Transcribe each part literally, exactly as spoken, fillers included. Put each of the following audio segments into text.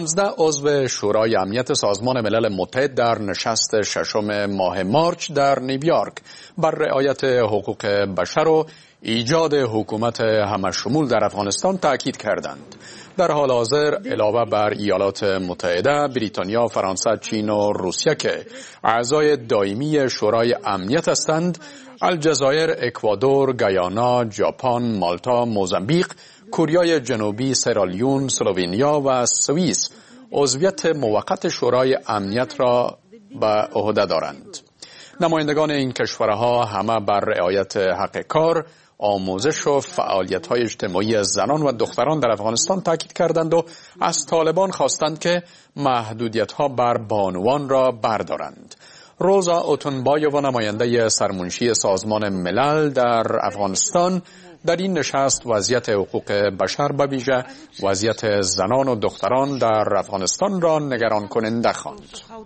پانزده عضو شورای امنیت سازمان ملل متحد در نشست ششم ماه مارچ در نیویورک بر رعایت حقوق بشر و ایجاد حکومت همه‌شمول در افغانستان تاکید کردند. در حال حاضر علاوه بر ایالات متحده، بریتانیا، فرانسه، چین و روسیه که اعضای دائمی شورای امنیت هستند، الجزایر، اکوادور، گیانا، ژاپن، مالتا، موزامبیق، کوریای جنوبی، سرالیون، اسلوونیا و سوئیس عضویت موقت شورای امنیت را به عهده دارند. نمایندگان این کشورها همه بر رعایت حق کار، آموزش و فعالیت‌های اجتماعی زنان و دختران در افغانستان تاکید کردند و از طالبان خواستند که محدودیت‌ها بر بانوان را بردارند. روزا اوتونبایووا نماینده سرمنشی سازمان ملل در افغانستان در این نشست وضعیت حقوق بشر به ویژه وضعیت زنان و دختران در افغانستان را نگران کننده خواند.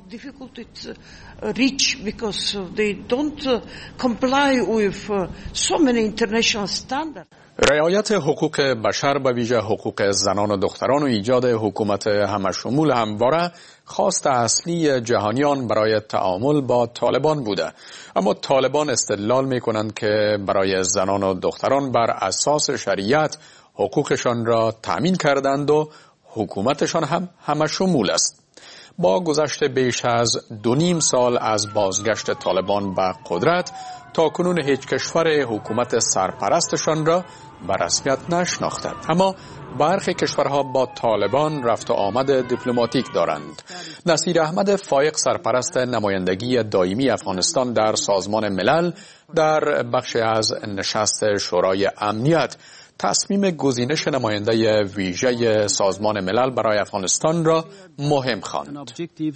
رعایت حقوق بشر به ویژه حقوق زنان و دختران و ایجاد حکومت همه‌شمول همواره خواست اصلی جهانیان برای تعامل با طالبان بوده، اما طالبان استدلال می کنند که برای زنان و دختران بر اساس شریعت حقوقشان را تأمین کردند و حکومتشان هم همه‌شمول است. با گذشت بیش از دو نیم سال از بازگشت طالبان به قدرت، تا کنون هیچ کشور حکومت سرپرستشان را به رسمیت نشناخته، اما برخی کشورها با طالبان رفت و آمد دیپلماتیک دارند. نصیر احمد فایق سرپرست نمایندگی دائمی افغانستان در سازمان ملل در بخش از نشست شورای امنیت تصمیم گزینش نماینده ویژه سازمان ملل برای افغانستان را مهم خواند.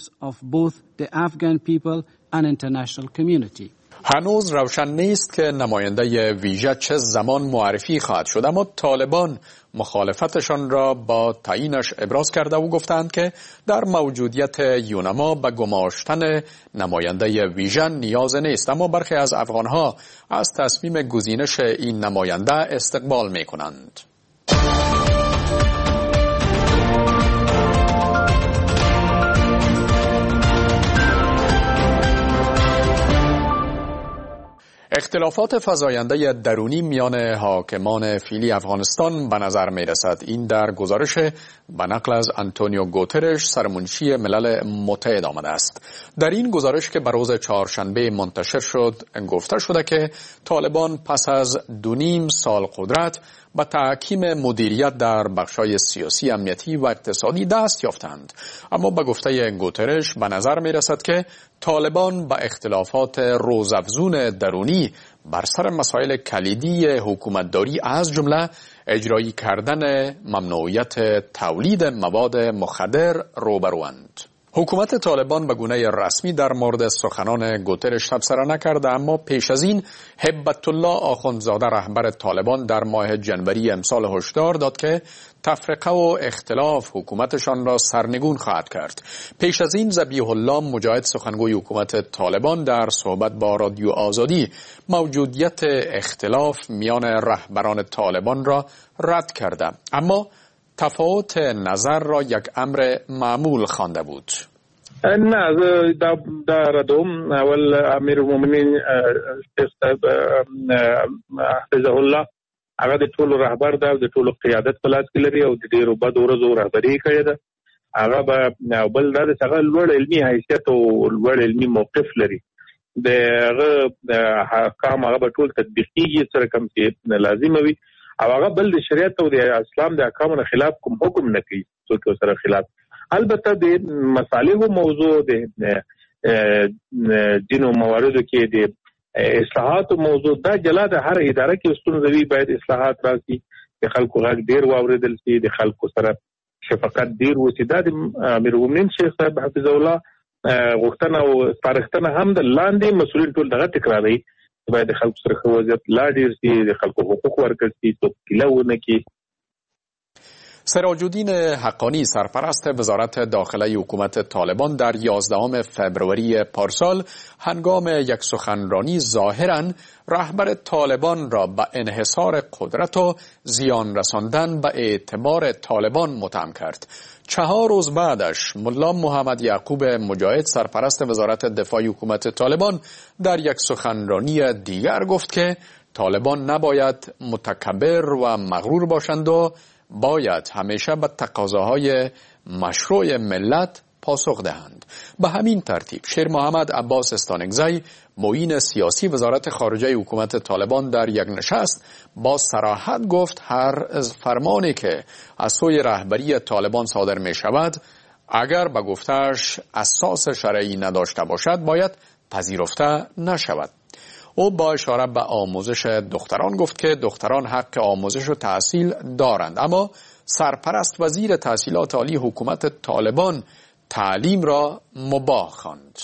هنوز روشن نیست که نماینده ویژه چه زمان معرفی خواهد شد، اما طالبان مخالفتشان را با تعیینش ابراز کرده و گفتند که در موجودیت یونما به گماشتن نماینده ویژه نیاز نیست، اما برخی از افغانها از تصمیم گزینش این نماینده استقبال می کنند. اختلافات فزاینده درونی میان حاکمان فعلی افغانستان به نظر می رسد. این در گزارش به نقل از آنتونیو گوترش سرمنشی ملل متحد آمده است. در این گزارش که به روز چهارشنبه منتشر شد گفته شده که طالبان پس از دو نیم سال قدرت با تحکیم مدیریت در بخش‌های سیاسی، امنیتی و اقتصادی دست یافتند، اما به گفته گوترش به نظر می رسد که طالبان با اختلافات روزافزون درونی بر سر مسائل کلیدی حکومتداری از جمله اجرایی کردن ممنوعیت تولید مواد مخدر روبروند. حکومت طالبان به گونه رسمی در مورد سخنان گوترش تبصره نکرده، اما پیش از این هبت الله آخوندزاده رهبر طالبان در ماه جنوری امسال هشدار داد که تفرقه و اختلاف حکومتشان را سرنگون خواهد کرد. پیش از این ذبیح الله مجاهد سخنگوی حکومت طالبان در صحبت با رادیو آزادی موجودیت اختلاف میان رهبران طالبان را رد کرده، اما تفاوت نظر را یک امر معمول خوانده بود. نه دا دا ردوم اول امیر المؤمنین حفظه الله هغه د ټولو رهبر دا د ټولو قیادت په لاس کې لري او د ډیرو بد ورځو رهبري کوي دا هغه به بل دا د څنګه لوړ علمي حیثیت او لوړ علمي موقف لري د هغه احکام هغه به ټول تطبیقي سره کوم چې لازم وي او هغه بل د شریعت او د اسلام د احکامو خلاف کوم حکم نه کوي څوک سره خلاف. البته د مصالحو موضوع د دینو مواردو کې د اصلاحات موضوع دا جلا د هر اداره کې ستونزوي باید اصلاحات راشي، د خلکو غږ ډیر واوریدل شي، د خلکو سره شفقت ډیر وشي. دا د امیر المؤمنین شیخ صاحب حفظه الله غوښتنه او سپارښتنه هم د لاندې مسؤلین ټول دغه تکراروي، باید د خلکو سره وضعیت لا ډیر شي، د خلکو حقوق ورکړل شي، څوک کیله ونه کړي. سراج الدین حقانی سرپرست وزارت داخله حکومت طالبان در یازدهم فوریه پارسال هنگام یک سخنرانی ظاهراً رهبر طالبان را به انحصار قدرت و زیان رساندن به اعتبار طالبان متهم کرد. چهار روز بعدش ملا محمد یعقوب مجاهد سرپرست وزارت دفاع حکومت طالبان در یک سخنرانی دیگر گفت که طالبان نباید متکبر و مغرور باشند و باید همیشه به تقاضاهای مشروع ملت پاسخ دهند. به همین ترتیب شیر محمد عباس استانکزی معین سیاسی وزارت خارجه حکومت طالبان در یک نشست با صراحت گفت هر فرمانی که از سوی رهبری طالبان صادر می شود اگر به گفته‌اش اساس شرعی نداشته باشد باید پذیرفته نشود. او با اشاره به آموزش دختران گفت که دختران حق آموزش و تحصیل دارند، اما سرپرست وزیر تحصیلات عالی حکومت طالبان تعلیم را مباح خواند.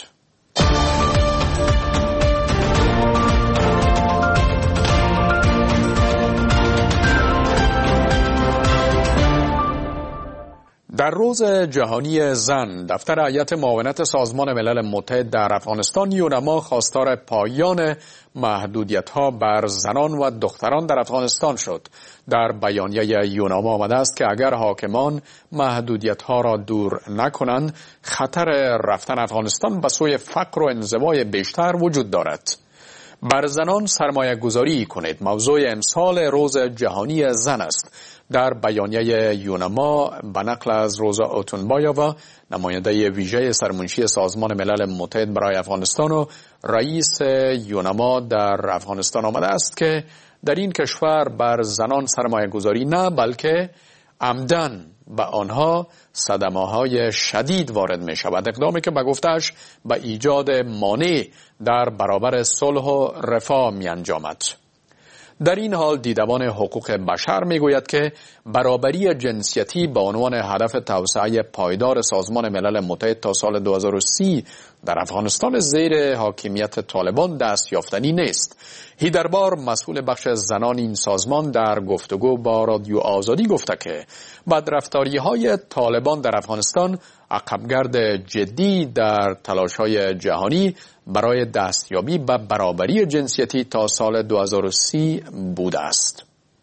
در روز جهانی زن، دفتر هیئت معاونت سازمان ملل متحد در افغانستان یونما خواستار پایان محدودیت‌ها بر زنان و دختران در افغانستان شد. در بیانیه یونما آمده است که اگر حاکمان محدودیت‌ها را دور نکنند، خطر رفتن افغانستان به سوی فقر و انزوای بیشتر وجود دارد. بر زنان سرمایه گذاری کنید موضوع امسال روز جهانی زن است. در بیانیه یونما به نقل از روزا اوتونبایووا نماینده ویژه سرمنشی سازمان ملل متحد برای افغانستان و رئیس یونما در افغانستان آمده است که در این کشور بر زنان سرمایه گذاری نه بلکه عمدن به آنها صدمه‌های شدید وارد می شود، اقدامی که به گفتش به ایجاد مانع در برابر صلح و رفاه می انجامد. در این حال دیدبان حقوق بشر می گوید که برابری جنسیتی به عنوان هدف توسعه پایدار سازمان ملل متحد تا سال دو هزار و سی در افغانستان زیر حاکمیت طالبان دست یافتنی نیست. هیدربار مسئول بخش زنان این سازمان در گفتگو با رادیو آزادی گفته که بدرفتاری‌های طالبان در افغانستان عقبگرد جدی در تلاش‌های جهانی برای دستیابی به برابری جنسیتی تا سال دو هزار و سی بوده است.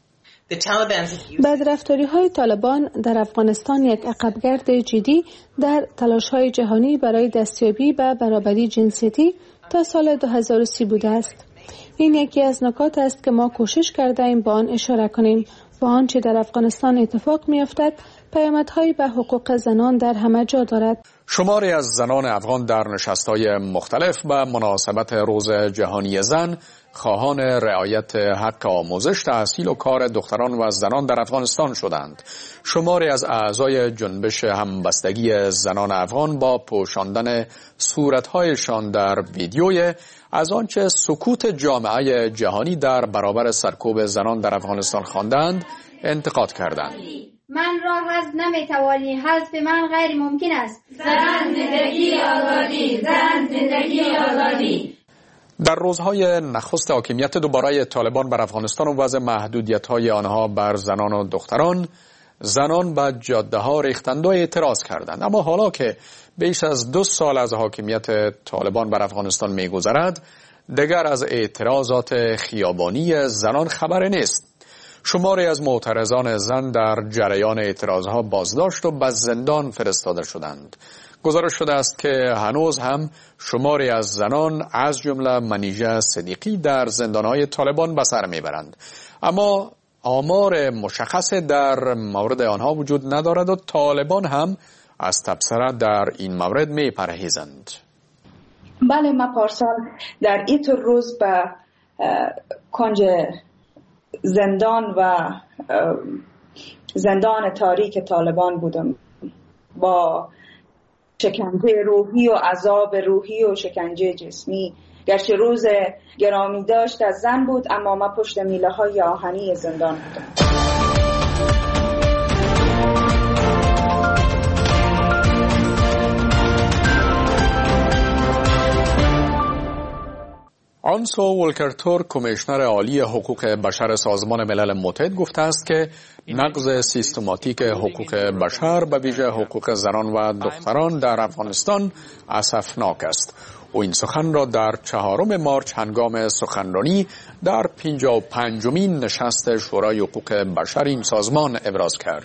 بدرفتاری‌های طالبان در افغانستان یک عقبگرد جدی در تلاش‌های جهانی برای دستیابی به برابری جنسیتی تا سال دو هزار و سی بوده است. این یکی از نکات است که ما کوشش کردیم با آن اشاره کنیم. با آنچه در افغانستان اتفاق می‌افتد پیامدهایی به حقوق زنان در همه جا دارد. شماری از زنان افغان در نشست‌های مختلف به مناسبت روز جهانی زن خواهان رعایت حق آموزش، تحصیل و کار دختران و زنان در افغانستان شدند. شماری از اعضای جنبش همبستگی زنان افغان با پوشاندن صورت‌هایشان در ویدیوی از آنچه سکوت جامعه جهانی در برابر سرکوب زنان در افغانستان خواندند انتقاد کردند. من را حذف نمیتوانی، حذف من غیر ممکن است. زن زندگی آزادی، زن زندگی آزادی. در روزهای نخست حاکمیت دوباره طالبان بر افغانستان و وضع محدودیت‌های آنها بر زنان و دختران، زنان به جاده‌ها ریختند و اعتراض کردند. اما حالا که بیش از دو سال از حاکمیت طالبان بر افغانستان می‌گذرد، دیگر از اعتراضات خیابانی زنان خبری نیست. شماری از معترضان زن در جریان اعتراضها بازداشت و به زندان فرستاده شدند. گزارش شده است که هنوز هم شماری از زنان از جمله منیژه صدیقی در زندانهای طالبان به سر میبرند، اما آمار مشخص در مورد آنها وجود ندارد و طالبان هم از تبصره در این مورد میپرهیزند. بله، ما پارسال در این روز به کنج زندان و زندان تاریک طالبان بودم با شکنجه روحی و عذاب روحی و شکنجه جسمی. گرچه روز گرامی داشت از زن بود، اما ما پشت میله های آهنی زندان بودم. آنسو ولکر تورک کمیشنر عالی حقوق بشر سازمان ملل متحد گفته است که نقض سیستماتیک حقوق بشر به ویژه حقوق زنان و دختران در افغانستان اسفناک است. او این سخن را در چهارم مارچ هنگام سخنرانی در پنجاه و پنجمین نشست شورای حقوق بشر این سازمان ابراز کرد.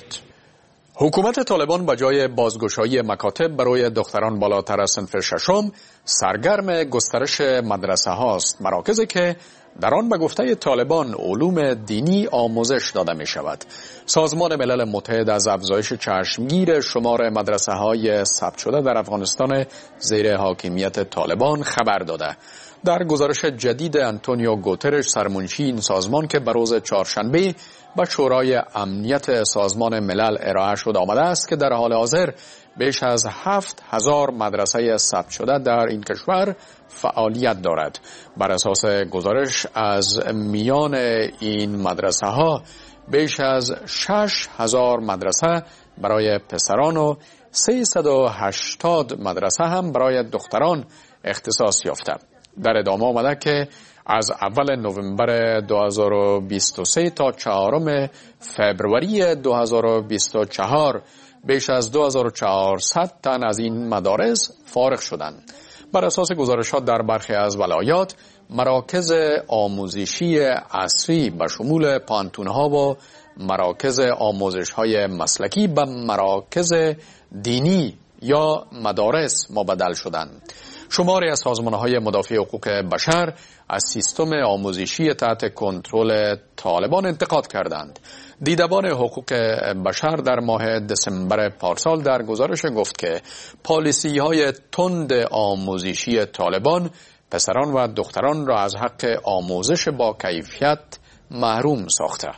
حکومت طالبان به جای بازگشایی مکاتب برای دختران بالاتر از صنف ششم سرگرم گسترش مدرسه هاست، مراکزی که در آن به گفته طالبان علوم دینی آموزش داده می شود. سازمان ملل متحد از افزایش چشمگیر شمار مدرسه های ثبت شده در افغانستان زیر حاکمیت طالبان خبر داده. در گزارش جدید آنتونیو گوترش سرمنشی این سازمان که به روز چهارشنبه به شورای امنیت سازمان ملل ارائه شد آمده است که در حال حاضر بیش از هفت هزار مدرسه ثبت شده در این کشور فعالیت دارد. بر اساس گزارش از میان این مدرسه ها بیش از شش هزار مدرسه برای پسران و سیصد و هشتاد مدرسه هم برای دختران اختصاص یافته. در ادامه آمده که از اول نوامبر دو هزار و بیست و سه تا چهارم فوریه دو هزار و بیست و چهار بیش از دو هزار و چهارصد تن از این مدارس فارغ شدند. بر اساس گزارشات در برخی از ولایات مراکز آموزشی عصری به شمول پانتونها و مراکز آموزش‌های مسلکی به مراکز دینی یا مدارس مبدل شدند. شماری از سازمان‌های مدافع حقوق بشر از سیستم آموزشی تحت کنترل طالبان انتقاد کردند. دیدبان حقوق بشر در ماه دسامبر پارسال در گزارش گفت که پالیسی‌های تند آموزشی طالبان پسران و دختران را از حق آموزش با کیفیت محروم ساخته.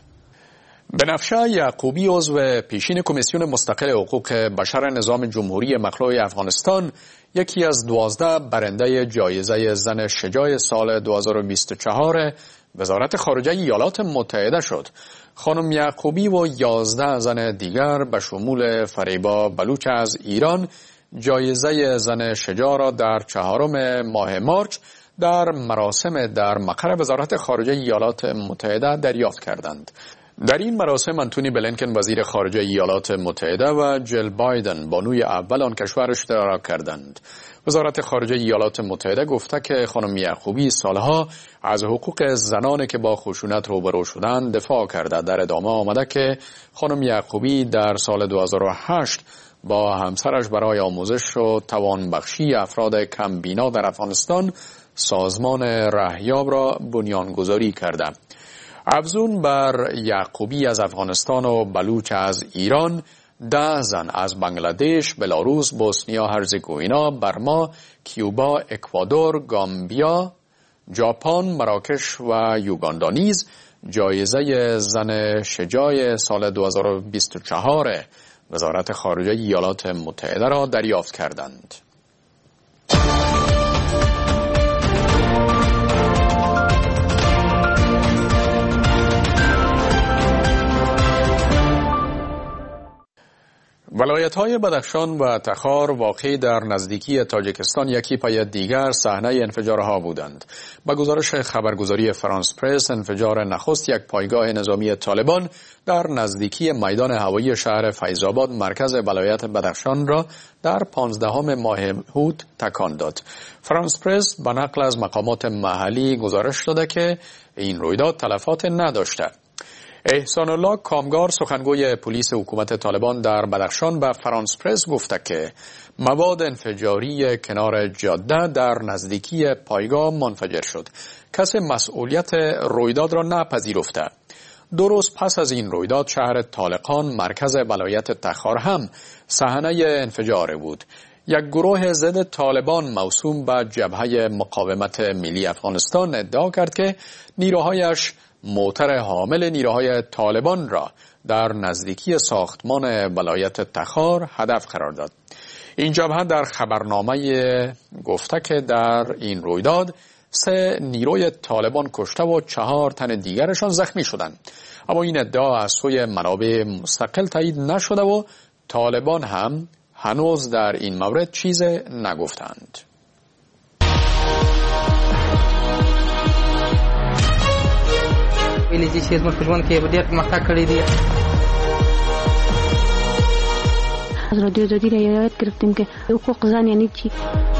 بنفشه یعقوبی عضو پیشین کمیسیون مستقل حقوق بشر نظام جمهوری مخلوع افغانستان یکی از دوازده برنده جایزه زن شجاع سال دو هزار و بیست و چهار وزارت خارجه ایالات متحده شد. خانم یعقوبی و یازده زن دیگر به شمول فریبا بلوچ از ایران جایزه زن شجاع را در چهارم ماه مارچ در مراسم در مقر وزارت خارجه ایالات متحده دریافت کردند. در این مراسم آنتونی بلینکن وزیر خارجه ایالات متحده و جل بایدن بانوی اول آن کشور اشتراک کردند. وزارت خارجه ایالات متحده گفته که خانم یعقوبی سالها از حقوق زنانی که با خشونت روبرو شدند دفاع کرده. در ادامه آمده که خانم یعقوبی در سال دو هزار و هشت با همسرش برای آموزش و توانبخشی افراد کمبینا در افغانستان سازمان رهیاب را بنیانگذاری کرده. افزون بر یعقوبی از افغانستان و بلوچ از ایران، ده زن از بنگلادش، بلاروس، بوسنیا هرزگوینا، برما، کیوبا، اکوادور، گامبیا، ژاپن، مراکش و یوگاندا نیز جایزه زن شجاع سال دو هزار و بیست و چهار وزارت خارجه ایالات متحده را دریافت کردند. ولایت‌های بدخشان و تخار واقع در نزدیکی تاجیکستان یکی پای دیگر صحنه انفجارها بودند. با گزارش خبرگزاری فرانس پرس، انفجار نخست یک پایگاه نظامی طالبان در نزدیکی میدان هوایی شهر فیض‌آباد مرکز ولایت بدخشان را در پانزدهم ماه هوت تکان داد. فرانس پرس به نقل از مقامات محلی گزارش داده که این رویداد تلفات نداشته. احسان الله کامگار سخنگوی پلیس حکومت طالبان در بدخشان به فرانس پرس گفته که مواد انفجاری کنار جاده در نزدیکی پایگاه منفجر شد. کسی مسئولیت رویداد را نپذیرفته. دو روز پس از این رویداد شهر طالقان مرکز ولایت تخار هم صحنه انفجار بود. یک گروه ضد طالبان موسوم به جبهه مقاومت ملی افغانستان ادعا کرد که نیروهایش موتر حامل نیروهای طالبان را در نزدیکی ساختمان ولایت تخار هدف قرار داد. این جبهه در خبرنامه گفته که در این رویداد سه نیروی طالبان کشته و چهار تن دیگرشان زخمی شدند. اما این ادعا از سوی منابع مستقل تایید نشده و طالبان هم هنوز در این مورد چیز نگفتند. انګلیسي چې زموږ په ژوند کې ډېر پرمختګ کړی دی. از رادیو آزادی یاد گرفتیم که حقوق زن یعنی چی.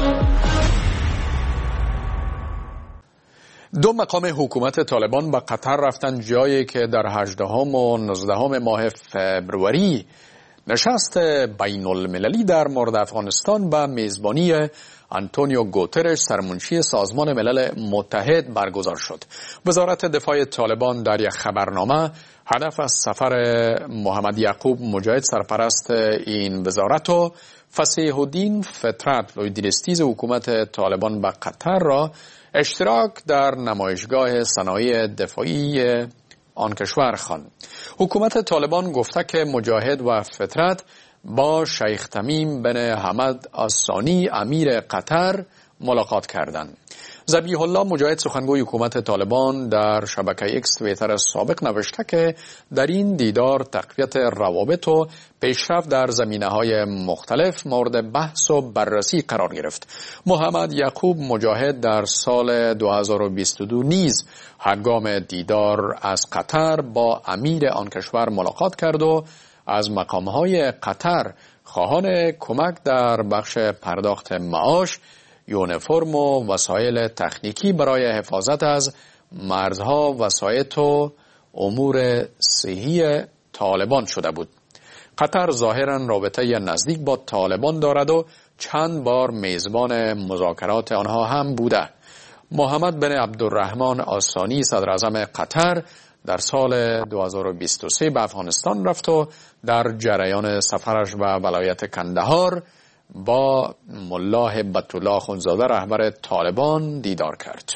دو مقام حکومت طالبان به قطر رفتن، جایی که در هجدهم و نوزدهم ماه فبروری نشست بین المللی در مورد افغانستان به میزبانی آنتونیو گوترش سرمنشی سازمان ملل متحد برگزار شد. وزارت دفاع طالبان در یک خبرنامه هدف از سفر محمد یعقوب مجاهد سرپرست این وزارت و فصیح الدین فطرت لویدرستیز حکومت طالبان به قطر را اشتراک در نمایشگاه صنایع دفاعی آن کشور خواند. حکومت طالبان گفته که مجاهد و فطرت با شیخ تمیم بن حمد الثانی امیر قطر ملاقات کردند. ذبیح الله مجاهد سخنگوی حکومت طالبان در شبکه ایکس توییتر سابق نوشته که در این دیدار تقویت روابط و پیشرفت در زمینه‌های مختلف مورد بحث و بررسی قرار گرفت. محمد یعقوب مجاهد در سال دو هزار و بیست و دو نیز هنگام دیدار از قطر با امیر آن کشور ملاقات کرد و از مقام‌های قطر خواهان کمک در بخش پرداخت معاش، یونیفرم و وسایل تکنیکی برای حفاظت از مرزها و وسایط و امور صحی طالبان شده بود. قطر ظاهراً رابطه نزدیک با طالبان دارد و چند بار میزبان مذاکرات آنها هم بوده. محمد بن عبدالرحمن الثانی صدر اعظم قطر در سال دو هزار و بیست و سه به افغانستان رفت و در جریان سفرش به ولایت کندهار با ملا هبت الله اخندزاده رهبر طالبان دیدار کرد.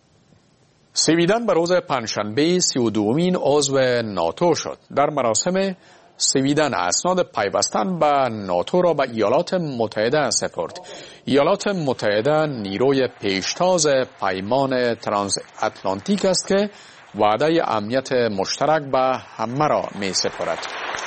سویدن به روز پنجشنبه سی و دومین عضو ناتو شد. در مراسم سویدن اسناد پیوستن به ناتو را به ایالات متحده سپرد. ایالات متحده نیروی پیشتاز پیمان ترانس اتلانتیک است که وعده امنیت مشترک به همه را می سپرد.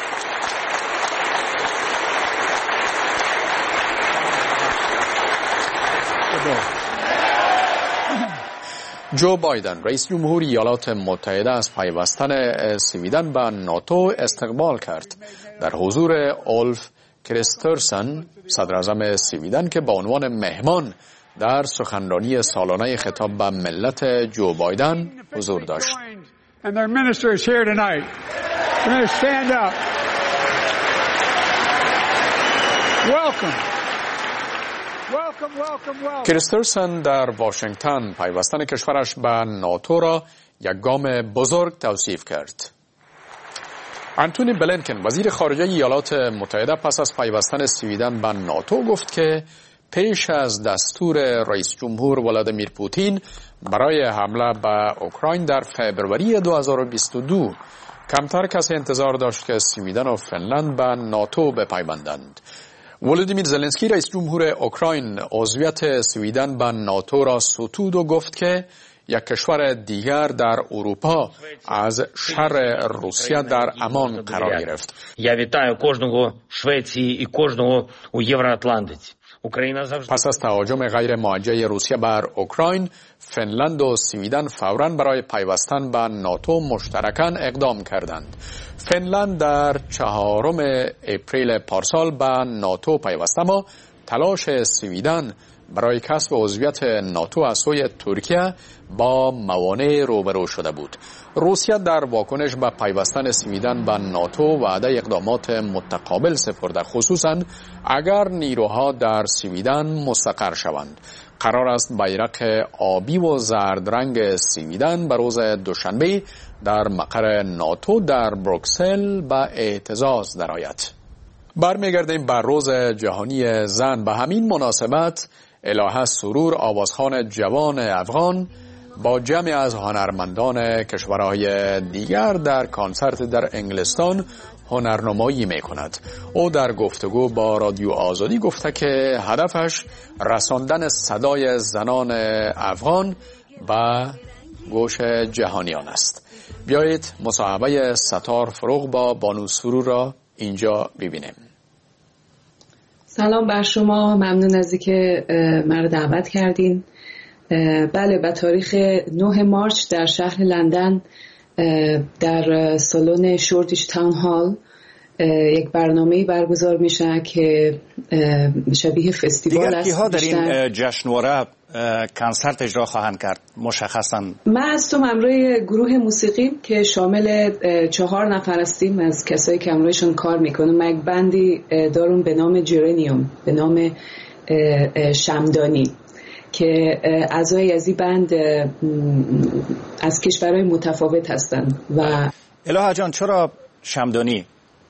جو بایدن رئیس جمهور ایالات متحده از پیوستن سویدن به ناتو استقبال کرد. در حضور اولف کریسترسن صدر اعظم سویدن که با عنوان مهمان در سخنرانی سالانه خطاب به ملت جو بایدن حضور داشت. کریسترسن در واشنگتن پیوستن کشورش به ناتو را یک گام بزرگ توصیف کرد. آنتونی بلینکن وزیر خارجه ایالات متحده پس از پیوستن سویدن به ناتو گفت که پیش از دستور رئیس جمهور ولادیمیر پوتین برای حمله به اوکراین در فبروری دو هزار و بیست و دو کمتر کسی انتظار داشت که سویدن و فنلند به ناتو بپیوندند. ولادیمیر زلنسکی رئیس جمهور اوکراین عضویت سویدن به ناتو را ستود و گفت که یک کشور دیگر در اروپا از شر روسیه در امان قرار گرفت. Я вітаю кожного Швеції і кожного у Євроатлантиці. پس از تهاجم غیر موجه روسیه بر اوکراین، فنلند و سویدن فوراً برای پیوستن به ناتو مشترکاً اقدام کردند. فنلند در چهارم اپریل پارسال به ناتو پیوست، اما تلاش سویدن برای کسب عضویت ناتو از سوی ترکیه با موانع روبرو شده بود. روسیه در واکنش به پیوستن سویدن به ناتو وعده اقدامات متقابل سپرده، خصوصا اگر نیروها در سویدن مستقر شوند. قرار است بیرق آبی و زرد رنگ سویدن به روز دوشنبه در مقر ناتو در بروکسل به اعتزاز درآید. برمیگردیم بر روز جهانی زن. به همین مناسبت الهه سرور آوازخوان جوان افغان با جمعی از هنرمندان کشورهای دیگر در کنسرت در انگلستان هنرنمایی می کند. او در گفتگو با رادیو آزادی گفته که هدفش رساندن صدای زنان افغان به گوش جهانیان است. بیایید مصاحبه ستار فروغ با بانو سرور را اینجا ببینیم. سلام بر شما، ممنون از اینکه مرا دعوت کردین. بله، به تاریخ نه مارس در شهر لندن در سالن شوردیش تاون هال یک برنامه برگزار میشه که شبیه فستیوال است. دیگر کیها در این جشنواره کنسرت اجرا خواهند کرد مشخصا؟ من هستم همراه گروه موسیقی که شامل چهار نفر هستیم از کسایی که همراهشون کار میکنم. من یک بندی دارم به نام جرانیوم، به نام شمدانی، که اعضای از این بند از کشورهای متفاوت هستند. و الهه جان چرا شمدانی؟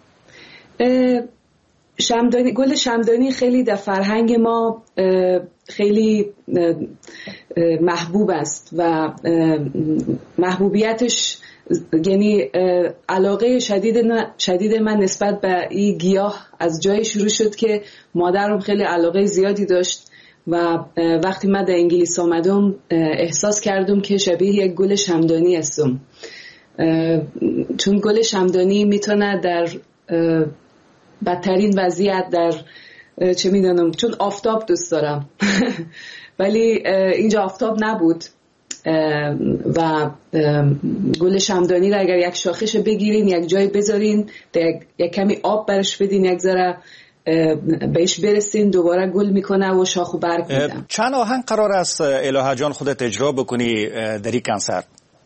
شمدانی، گل شمدانی خیلی در فرهنگ ما خیلی محبوب است و محبوبیتش یعنی علاقه شدید شدید من نسبت به این گیاه از جای شروع شد که مادرم خیلی علاقه زیادی داشت و وقتی من در انگلیس آمدم احساس کردم که شبیه یک گل شمدانی هستم، چون گل شمدانی میتونه در بدترین وضعیت در چه میدونم، چون آفتاب دوست دارم ولی اینجا آفتاب نبود و گل شمدانی را اگر یک شاخش بگیرین یک جای بذارین یک, یک کمی آب برش بدین یک ذره بهش برسین دوباره گل میکنه و شاخ و برگ میده. چند آهنگ قرار است الهه جان خودت اجرا بکنی در این کنسرت؟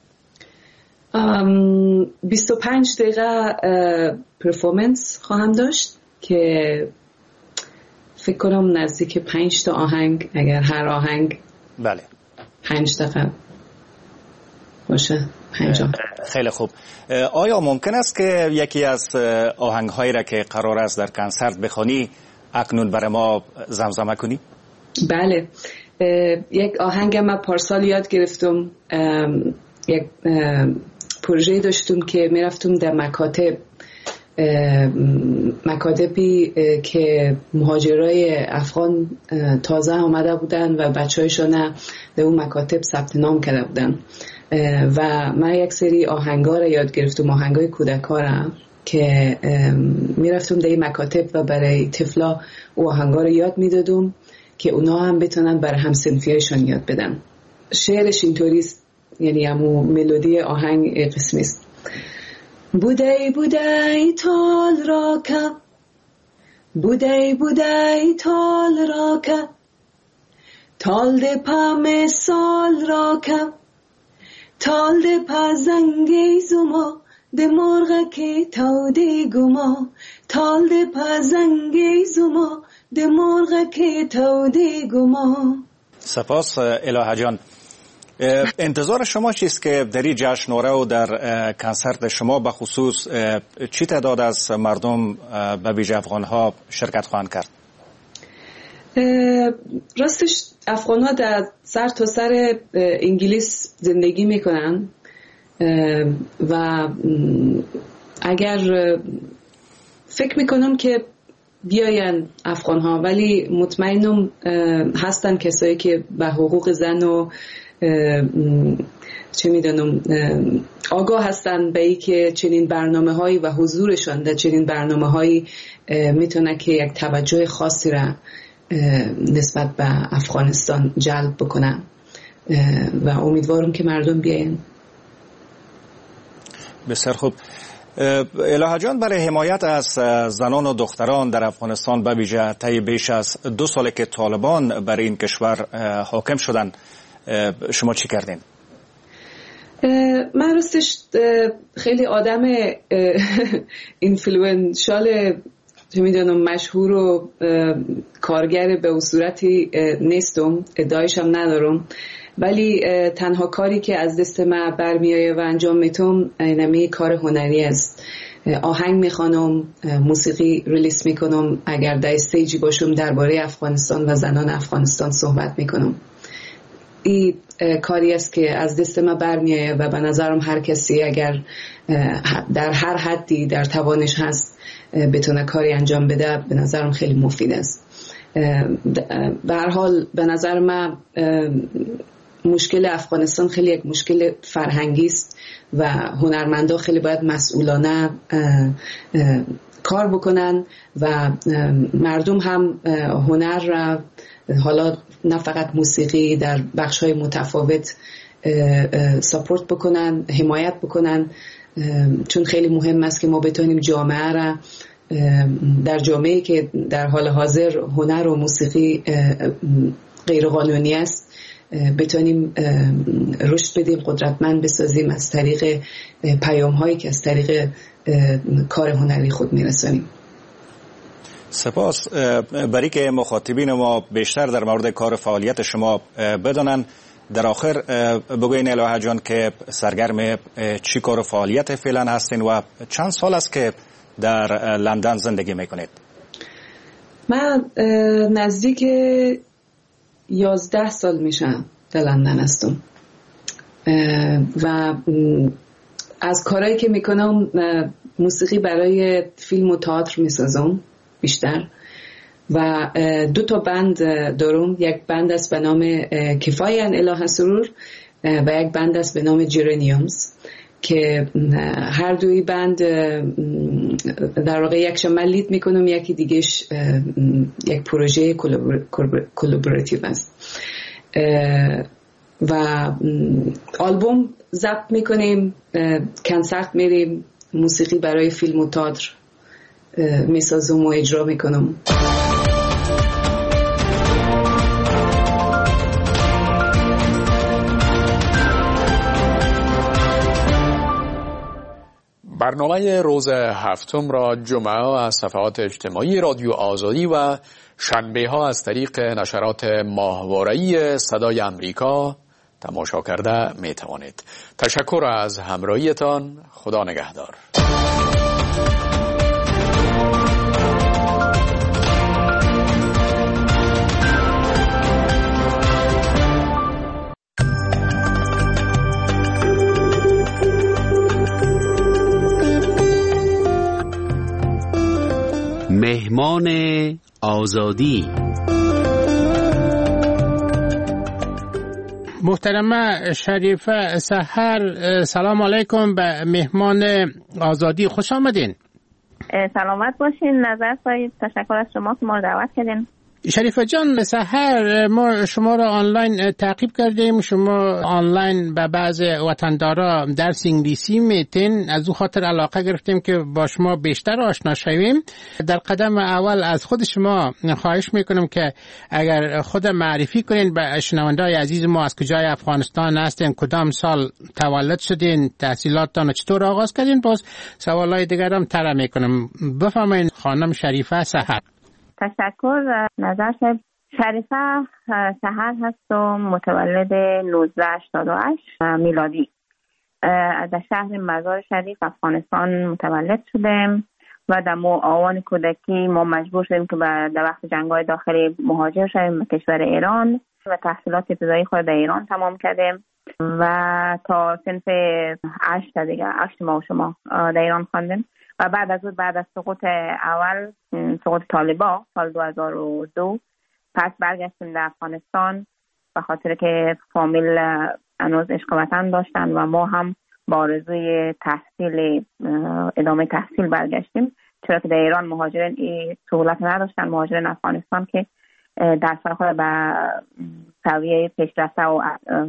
بیست و پنج دقیقه پرفورمنس خواهم داشت که فکر کنم نزدیک پنج تا آهنگ، اگر هر آهنگ بله پنج دقیقه باشه. پنج آهنگ. خیلی خوب. آیا ممکن است که یکی از آهنگ‌هایی را که قرار است در کنسرت بخوانی اکنون برای ما زمزمه کنی؟ بله، یک آهنگ من پارسال یاد گرفتم. یک پروژه داشتم که میرفتم در مکاتب مکاتبی که مهاجرای افغان تازه آمده بودن و بچه‌هایشون در اون مکاتب ثبت نام کرده بودن و من یک سری آهنگا را یاد گرفتم، آهنگای کودک‌ها را که میرفتم در این مکاتب و برای طفلا او آهنگا را یاد میدادم که اونا هم بتونن برای همسنفیایشون یاد بدن. شعرش اینطوری است، یعنی همون ملودی آهنگ قسمی است. بودای بودای تال را که بودای بودای تال را که تال ده پا مثال را که تال ده پا زنگی زما ده مرغ که تو ده گما تال ده پا زنگی زما ده مرغ که تو ده گما. سپاس الهه جان. انتظار شما چیست که در این جشنواره و در کنسرت شما به خصوص چی تعداد از مردم به ویژه افغان‌ها شرکت خواهند کرد؟ راستش افغان‌ها در سر تا سر انگلیس زندگی میکنن و اگر فکر میکنم که بیاین افغان‌ها، ولی مطمئنم هستن کسایی که به حقوق زن و چه میدونم آگاه هستن به ای که چنین برنامه هایی و حضورشان در چنین برنامه هایی میتونه که یک توجه خاصی را نسبت به افغانستان جلب بکنن و امیدوارم که مردم بیاین. بسیار خوب. الهه جان، برای حمایت از زنان و دختران در افغانستان به ویژه طی بیش از دو ساله که طالبان بر این کشور حاکم شدن شما چی کردین؟ من راستش خیلی آدم اینفلوئنشال چه میدونم مشهور و کارگر به صورتی نیستم، ادعایشم ندارم، ولی تنها کاری که از دست من برمیایه و انجام میتونم اینمی کار هنری است. آهنگ میخوانم، موسیقی ریلیس میکنم، اگر در استیجی باشم درباره افغانستان و زنان افغانستان صحبت میکنم. این کاری است که از دست ما برمیایه و به نظرم هر کسی اگر در هر حدی در توانش هست بتونه کاری انجام بده به نظرم خیلی مفید است. به هر حال به نظر من مشکل افغانستان خیلی یک مشکل فرهنگی است و هنرمندا خیلی باید مسئولانه کار بکنن و مردم هم هنر را حالا نه فقط موسیقی در بخش‌های متفاوت ساپورت بکنن، حمایت بکنن، چون خیلی مهم است که ما بتونیم جامعه را در جامعه‌ای که در حال حاضر هنر و موسیقی غیر قانونی است بتونیم رشد بدیم، قدرتمند بسازیم از طریق پیام هایی که از طریق کار هنری خود میرسانیم. سپاس. برای که مخاطبین ما بیشتر در مورد کار فعالیت شما بدانن، در آخر بگوین الهه جان که سرگرم چی کار فعالیت فعلا هستین و چند سال است که در لندن زندگی میکنید؟ من نزدیک یازده سال میشم در لندن هستم و از کارهایی که میکنم موسیقی برای فیلم و تئاتر میسازم بیشتر و دو تا بند دارم. یک بند است به نام کفایان اله سرور و یک بند است به نام جرانیومز که هر دوی بند در واقع یکشون من لید میکنم، یکی دیگهش یک پروژه کلابوراتیو است و آلبوم ضبط میکنیم، کنسرت میریم، موسیقی برای فیلم و تئاتر میسازم و اجرا میکنم. برنامه روز هفتم را جمعه از صفحات اجتماعی رادیو آزادی و شنبه ها از طریق نشرات ماهواره‌ای صدای امریکا تماشا کرده می توانید. تشکر از همراهیتان. خدا نگهدار. مهمان آزادی. محترمه شریفه سحر، سلام علیکم، به مهمان آزادی خوش آمدین. سلامت باشین. نظر سایید، تشکر از شما که ما رو دعوت کردین. شریفه جان، سحر ما شما را آنلاین تعقیب کردیم. شما آنلاین به بعض وطندارا درس انگلیسی میتین، از او خاطر علاقه گرفتیم که با شما بیشتر آشنا شویم. در قدم اول از خود شما خواهش میکنم که اگر خود معرفی کنین به شنونده‌های عزیز ما، از کجای افغانستان هستین، کدام سال تولد شدین، تحصیلاتتان چطور آغاز کردین، باز سوالای دیگر هم طرح میکنم. بفرمایید خانم شریفه سحر. تشکر. نظر صاحب، شریفه سحر هستم، متولد نوزده هشتاد و هشت میلادی. در شهر مزار شریف افغانستان متولد شدم و در آوان کودکی ما مجبور شدیم که در وقت جنگ‌های داخلی مهاجر شدیم به کشور ایران و تحصیلات ابتدایی خود در ایران تمام کردیم و تا صنف هشت دیگه هشت ما و شما در ایران خواندیم و بعد از اون بعد از سقوط اول سقوط طالبا سال دو هزار و دو پس برگشتیم در افغانستان به خاطر که فامیل هنوز عشق وطن داشتن و ما هم با آرزوی تحصیل ادامه تحصیل برگشتیم، چرا که در ایران مهاجرین این سهولت نداشتن. مهاجرین افغانستان که درس خود به سویه پیشرفته و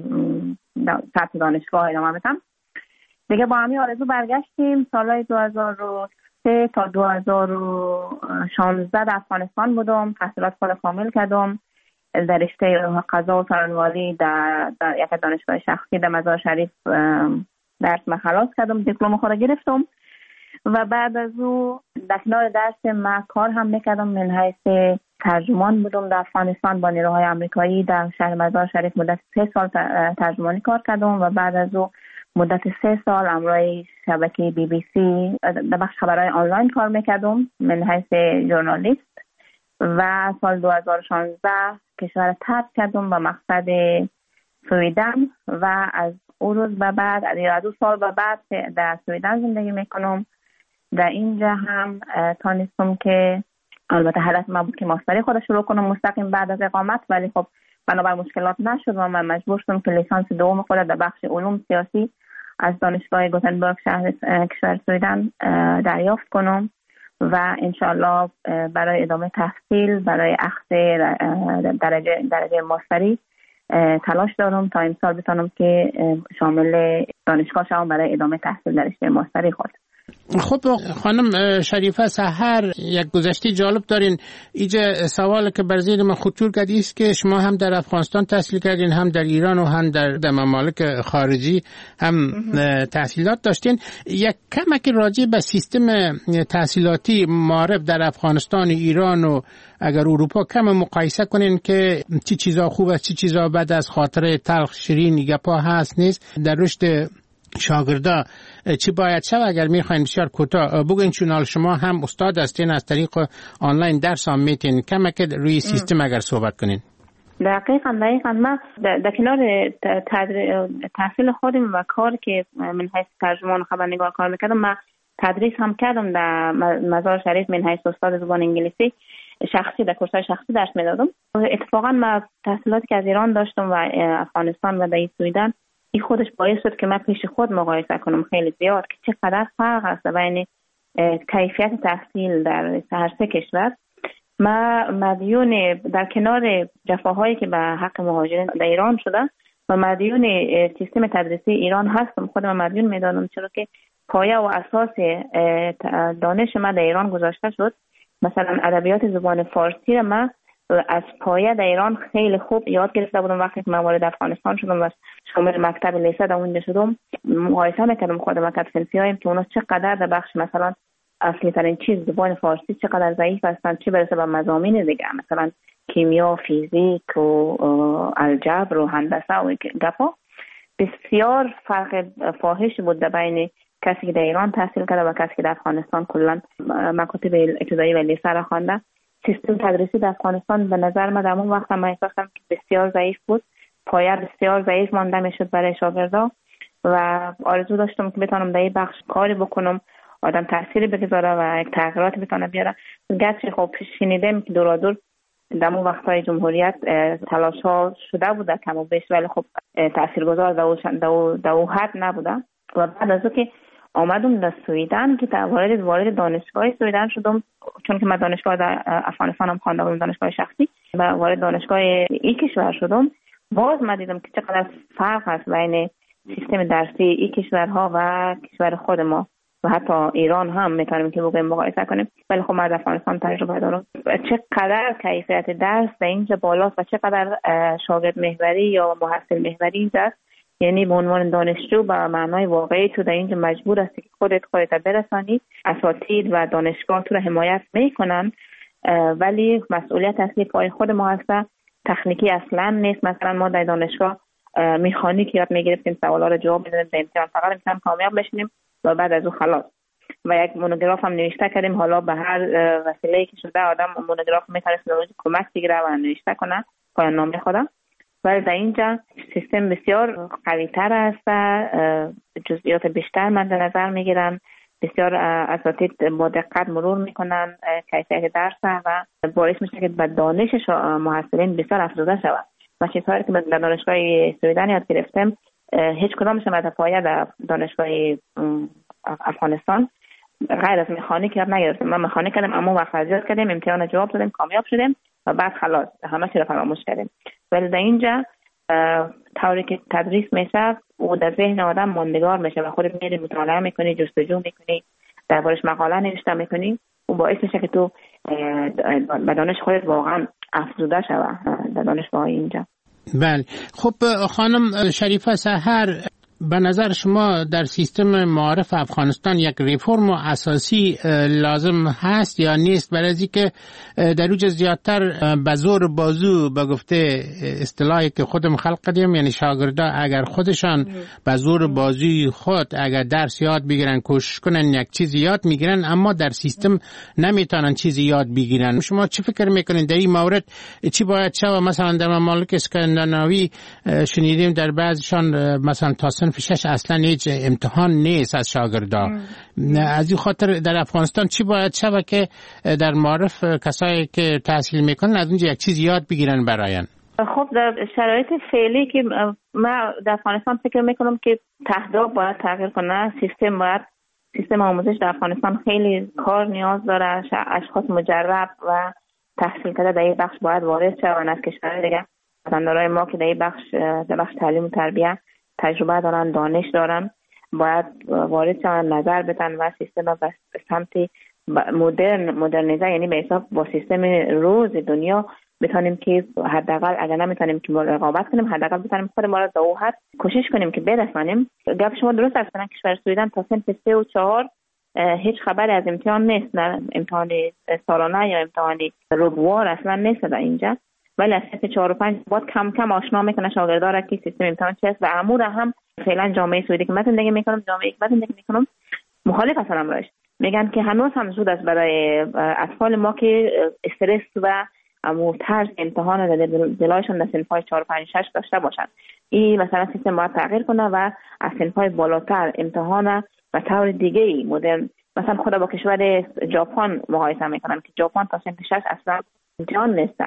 سطح دانشگاه ادامه بدن دیگه. با همین آرزو برگشتیم. سالهای دو هزار و سه تا دو هزار و شانزده در افغانستان بودم، تحصیلات خود کامل کردم در رشته قضا و سرانواری در, در یک دانشگاه شخصی در مزار شریف درس من خلاص کردم، دیپلم خود گرفتم و بعد از او در کنار درس من کار هم میکردم. من حیث ترجمان بودم در افغانستان با نیروهای آمریکایی در شهر مزار شریف مدت سه سال ترجمانی کار کردم و بعد از او مدت سه سال امروی شبکه بی بی سی در بخش خبرهای آنلاین کار میکردم من حیث ژورنالیست و سال دو هزار و شانزده کشور ترک کردم به مقصد سویدن و از اون روز به بعد از دو سال به بعد در سویدن زندگی میکنم. در اینجا هم تانستم که البته حالت من بود که ماستری خود شروع کنم مستقیم بعد از اقامت، ولی خب بنابر مشکلات نشد و من مجبور شدم که لیسانس دوم خود در بخش علوم سیاسی از دانشگاه گوتنبرگ شهر کشور سویدن دریافت کنم و انشالله برای ادامه تحصیل برای اخذ درجه درجه ماستری تلاش دارم تا امسال بتونم که شامل دانشگاه شوم برای ادامه تحصیل در رشته ماستری خود. خب خانم شریفه سحر، یک گذشته جالب دارین. اینجا سوال که بر ذهن من خطور کرد است که شما هم در افغانستان تحصیل کردین، هم در ایران و هم در, در ممالک خارجی هم تحصیلات داشتین. یک کمک راجع به سیستم تحصیلاتی معارف در افغانستان، ایران و اگر اروپا کم مقایسه کنین که چی چیزا خوب است، چی چیزا بد است، خاطره تلخ شیرین گپا هست نیست در رشد شاگردا چی باید شد؟ اگر میخواین بسیار کوتاه بگین، چون شما هم استاد هستین، از طریق آنلاین درس هم میتین، کمک روی سیستم اگر صحبت کنین. دقیقاً دقیقاً ما در کنار تحصیل خودم و کار که من حیث ترجمان خبرنگار کار میکردم، ما تدریس هم کردم در مزار شریف من حیث استاد زبان انگلیسی شخصی، در کورس‌های شخصی درس میدادم. اتفاقاً ما تحصیلاتی که از ایران داشتم و افغانستان و در سویدن، این خودش باعث شد که من پیش خود مقایسه کنم خیلی زیاد که چقدر فرق است بین کیفیت تحصیل در هر سه کشور. ما مدیون در کنار جفاهایی که به حق مهاجرین در ایران شده و مدیون سیستم تدریسی ایران هستم، خودم مدیون میدانم، چرا که پایه و اساس دانش من در ایران گذاشته شد. مثلا ادبیات زبان فارسی را من از پایه در ایران خیلی خوب یاد گرفته بودم. وقتی که من وارد افغانستان شدم و شامل مکتب لیسه در اونجا شدم، مقایسه میکردم خودم مکتب صنفی هایم که اونا چقدر در بخش مثلا اصلی ترین چیز زبان فارسی چقدر ضعیف هستن، چه برسه به مضامین دیگه مثلا کیمیا، فیزیک و الجبر و هندسه و گپا. بسیار فرق فاحش بود بین کسی که در ایران تحصیل کرده و کسی که در افغانستان کلا مکاتب ابتدایی و لیسه را خوانده. سیستم تدریسی در افغانستان به نظر من در اون وقت من احساس کردم که بسیار ضعیف بود، پایه بسیار ضعیف مانده میشد برای شاگردا و آرزو داشتم که بتونم در این بخش کاری بکنم، آدم تأثیری بگذاره و یک تغییرات بتونه بیاره. گرچه خب شنیدم که دورادور در اون وقت‌های جمهوریت تلاش ها شده بوده کم و بیش، ولی خب تاثیرگذار در اون حد نبوده. و بعد از اون که آمدم در سویدن که وارد وارد دانشگاه سویدن شدم، چون که من دانشگاه در افغانستان هم خوانده بودم، دانشگاه شخصی، و وارد دانشگاه این کشور شدم، باز من دیدم که چقدر فرق هست بین سیستم درسی این کشورها و کشور خود ما و حتی ایران هم میتونیم که بگیم مقایسه کنیم. ولی خب من در افغانستان تجربه دارم چقدر کیفیت درس در اینجا بالاست و چقدر شاگرد محوری یا محصل محوری اینجا، یعنی به عنوان دانشجو به معنای واقعی تو در اینجا مجبور هستی که خودت خودت برسانی، اساتید و دانشگاه تو رو حمایت میکنن، ولی مسئولیت اصلی پای خود ما هست. تکنیکی اصلا نیست. مثلا ما در دانشگاه مکانیک یاد میگرفتیم، سوالا رو جواب میدادیم، در امتحان فقط امتحان کامیاب بشیم و بعد از اون خلاص. و یک مونوگراف هم نوشته کردیم، حالا به هر وسیله‌ای که شده آدم مونوگراف میتونه کمک بگیره و نوشته کنه پایان نامه خودم. ولی در اینجا سیستم بسیار قوی تر است، جزئیات بیشتر مد نظر میگیرن، بسیار اساتید با دقت مرور میکنن کیفیت درس و باعث میشه که به دانش محصلین بسیار افزوده شود. و چیزهایی که در دانشگاه سویدن یاد گرفتم هیچ کدامش در پایه در دانشگاه افغانستان غیر از مکانیک یاد نگرفتم. ما مکانیک کردیم، اما وقت یاد کردیم، امتحان جواب دادیم، کامیاب شدیم و بعد خلاص همه چی رو فراموش کردیم. ولی در اینجا طوری که تدریس میشه و در ذهن آدم ماندگار میشه و خودت میری مطالعه میکنی، جستجو میکنی، دربارش مقاله نوشته میکنی و باعث میشه که تو به دانش خودت واقعا افزوده شوی در دانشگاه اینجا. بله. خب خانم شریفه سحر، به نظر شما در سیستم معارف افغانستان یک ریفرم اساسی لازم هست یا نیست؟ برای از اینکه در اوج زیادتر به زور بازو به گفته اصطلاحی که خودم خلق کردیم، یعنی شاگردا اگر خودشان به زور بازوی خود اگر درس یاد بگیرن، کوشش کنن یک چیزی یاد میگیرن، اما در سیستم نمیتونن چیزی یاد بگیرن. شما چی فکر میکنین در این مورد؟ چی باید شود؟ مثلا در ممالک اسکاندیناوی شنیدیم در بعضیشان مثلا تا صنف شش اصلا هیچ امتحان نیست از شاگردان. از این خاطر در افغانستان چی باید شود که در معارف کسایی که تحصیل میکنن از اونجا یک چیز یاد بگیرن براین؟ خب در شرایط فعلی که ما در افغانستان فکر میکنم که تهداب باید تغییر کنه. سیستم باید سیستم آموزش در افغانستان خیلی کار نیاز داره. اشخاص مجرب و تحصیل کرده در این بخش باید وارد شوند از کشورهای دیگه وطندارای ما که در بخش در بخش تعلیم و تربیت تجربه دارن، دانش دارن، باید وارد شوند، نظر بدن و سیستم به سمت مدرن مدرنیزه، یعنی به حساب با سیستم روز دنیا بتونیم که حداقل اگر نمیتونیم که رقابت کنیم، حداقل بتونیم خود ما را به او حد کوشش کنیم که برسانیم. گپ شما درست است. مثلا کشور سوئدن تا صنف سه و چهار هیچ خبری از امتحان نیست، نه امتحان سالانه یا امتحان ربوار اصلا نیست در اینجا، ولی از صنف چهار و پنج باید کم کم آشنا میکنه شاگردا را که سیستم امتحان چی است. و امور هم فعلا جامعه سوئدی که من زندگی میکنم، جامعه که من زندگی میکنم مخالف هستن امرش. میگن که هنوز هم زود است برای اطفال ما که استرس و امو ترس امتحان در دلایشون در صنف‌های چهار پنج شش داشته باشند. این مثلا سیستم باید تغییر کنه و از صنف‌های بالاتر امتحان و طور دیگه مدرن، مثلا خود با کشور ژاپن مقایسه میکنن که ژاپن تا صنف شش اصلا امتحان نیست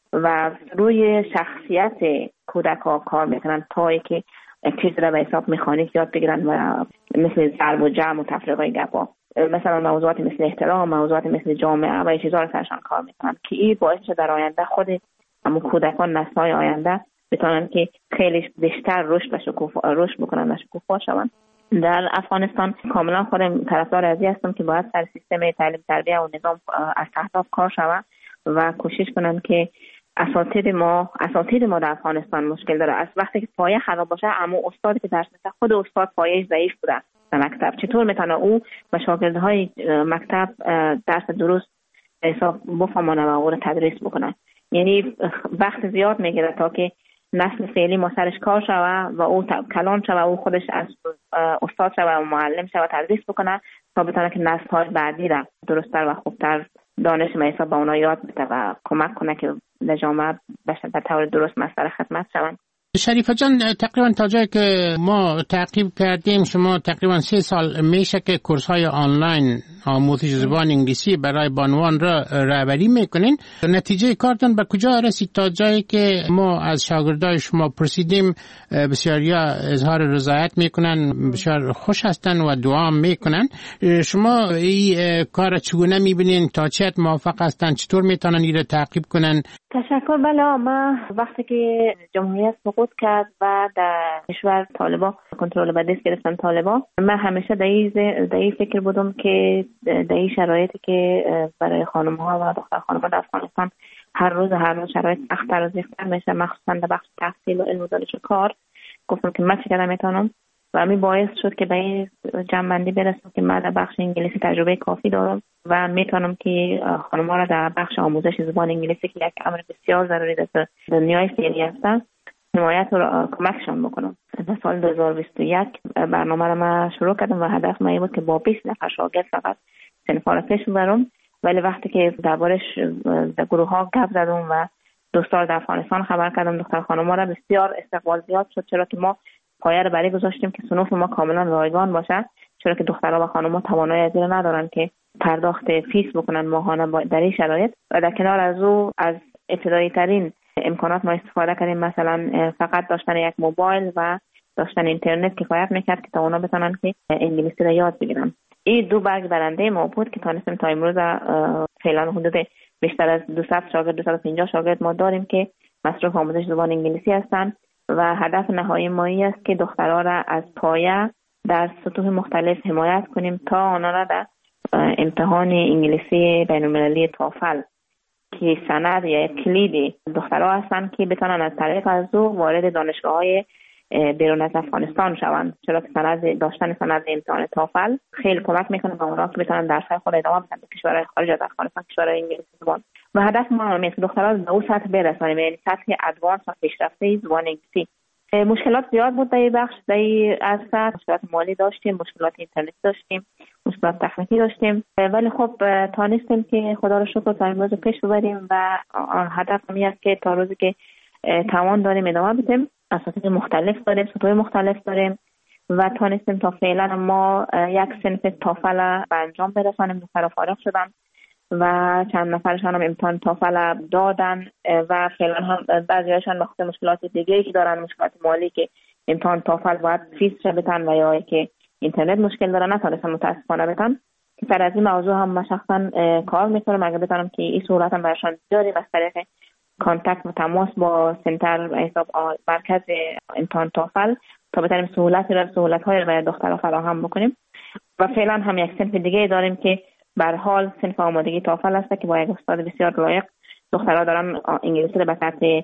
و روی شخصیت کودک‌ها کار میکنن تا اینکه چیز را به حساب مکانیک یاد بگیرن و مثل ضرب و جمع و تفریقای گپا، مثلا موضوعات مثل احترام، موضوعات مثل جامعه و چیزا رو سرشان کار میکنن که این باعث شده در آینده خود همون کودکان نسل‌های آینده بتونن که خیلی بیشتر رشد و شکوفا رشد بکنن و شکوفا شون. در افغانستان کاملا خودم طرفدار ازی هستم که باید سر سیستم تعلیم تربیت و نظام از تحت کار شود و کوشش کنن که اساتید ما اساتید ما در افغانستان مشکل داره. از وقتی که پایه خراب باشه، اما استادی که درس میده خود استاد پایه‌اش ضعیف بوده در مکتب، چطور میتونه او و شاگردهای مکتب درس درست حساب بفهمونه و او رو تدریس بکنه؟ یعنی وقت زیاد میگیره تا که نسل فعلی ما سرش کار شوه و او کلان شوه، او خودش از استاد شوه و معلم شوه تدریس بکنه تا بتونه که نسل‌های بعدی را درست‌تر و خوبتر دانش و حساب به اونا یاد بده و کمک کنه که در جامعه بشه به طور درست مصدر خدمت شوند. شریفه جان، تقریبا تا جایی که ما تعقیب کردیم شما تقریبا سه سال میشه که کورس های آنلاین آموزش زبان انگلیسی برای بانوان را رهبری میکنین. نتیجه کارتون به کجا رسید تا جایی که ما از شاگردای شما پرسیدیم بسیاریا اظهار رضایت میکنن، بسیار خوش هستن و دعا میکنن. شما این کار چگونه میبینین؟ تا چه حد موافق هستن؟ چطور میتونن این را تعقیب کنن؟ تشکر. بله، ما وقتی که جمهوریت سقوط کرد و در کشور طالبان کنترل به دست گرفتن طالبان، من همیشه در این فکر بودم که در این شرایطی که برای خانم ها و دختر خانم ها در افغانستان هر روز هر روز شرایط سخت‌تر و سخت‌تر میشه، مخصوصا در بخش تحصیل و علم و دانش و کار. گفتم که من چقدر میتونم و همین باعث شد که به این جنبندی برسم که من در بخش انگلیسی تجربه کافی دارم و میتونم که خانم ها را در بخش آموزش زبان انگلیسی که یک امر بسیار ضروری در دنیای فعلی هستن حمایت و کمکشان بکنم. در سال دو هزار و بیست و یک برنامه را من شروع کردم و هدف من بود که با بیست نفر شاگرد فقط صنفا را پیش ببرم، ولی وقتی که دربارش در گروه ها گپ زدم و دوستان در افغانستان خبر کردم دختر خانم ها را، بسیار استقبال زیاد شد، چرا که ما پایه را برای گذاشتیم که صنوف ما کاملا رایگان باشه، چرا که دخترها و خانم‌ها توانایی از این ندارن که پرداخت فیس بکنن ماهانه در این شرایط. و در کنار از او از ابتدایی ترین امکانات ما استفاده کردیم، مثلا فقط داشتن یک موبایل و داشتن اینترنت کفایت میکرد که تا اونا بتونن که انگلیسی را یاد بگیرن. این دو برگ برنده ما بود که تونستیم تا امروز فعلا حدود بیشتر از دویست شاگرد دویست و پنجاه شاگرد ما داریم که مصروف آموزش زبان انگلیسی هستند و هدف نهایی ما این است که دخترها را از پایه در سطوح مختلف حمایت کنیم تا آنها را در امتحان انگلیسی بین‌المللی توفل که سند یا کلید دخترها هستند که بتونن از طریق از او وارد دانشگاه‌های بیرون از افغانستان شوند، چرا که سند داشتن سند امتحان توفل خیلی کمک میکنه به اونها که بتونن درس‌های خود ادامه بدن به کشورهای خارج از افغانستان، کشورهای انگلیسی زبان. و هدف ما همین است که دخترها به اون سطح برسانیم، یعنی سطح ادوانس و پیشرفته زبان انگلیسی. مشکلات زیاد بود در این بخش، در این عرصه مشکلات مالی داشتیم، مشکلات اینترنت داشتیم، مشکلات تکنیکی داشتیم، ولی خب تانستیم که خدا رو شکر تا امروز پیش ببریم و هدف همین است که تا روزی که توان داریم ادامه بدیم. اساتید مختلف داریم، سطوح مختلف داریم و تانستیم تا فعلا ما یک صنف توفل به انجام برسانیم. دخترها فارغ شدن و چند نفرشان هم امتحان توفل دادن و فعلا هم بعضی‌هاشون به خاطر مشکلات دیگه‌ای که دارن، مشکلات مالی که امتحان توفل باید فیس بدن و یا که اینترنت مشکل دارن نتونستن متاسفانه بدن. که سر از این موضوع هم من شخصا کار میکنم اگه بتونم که این صورت هم برشان بیاریم از طریق کانتکت و تماس با سنتر و حساب مرکز امتحان توفل تا بتونیم سهولت را سهولت های را برای دخترها فراهم بکنیم. و فعلا هم یک صنف دیگه داریم که به هر حال صنف آمادگی توفل است که با یک استاد بسیار لایق دخترها دارن انگلیسی را به سطح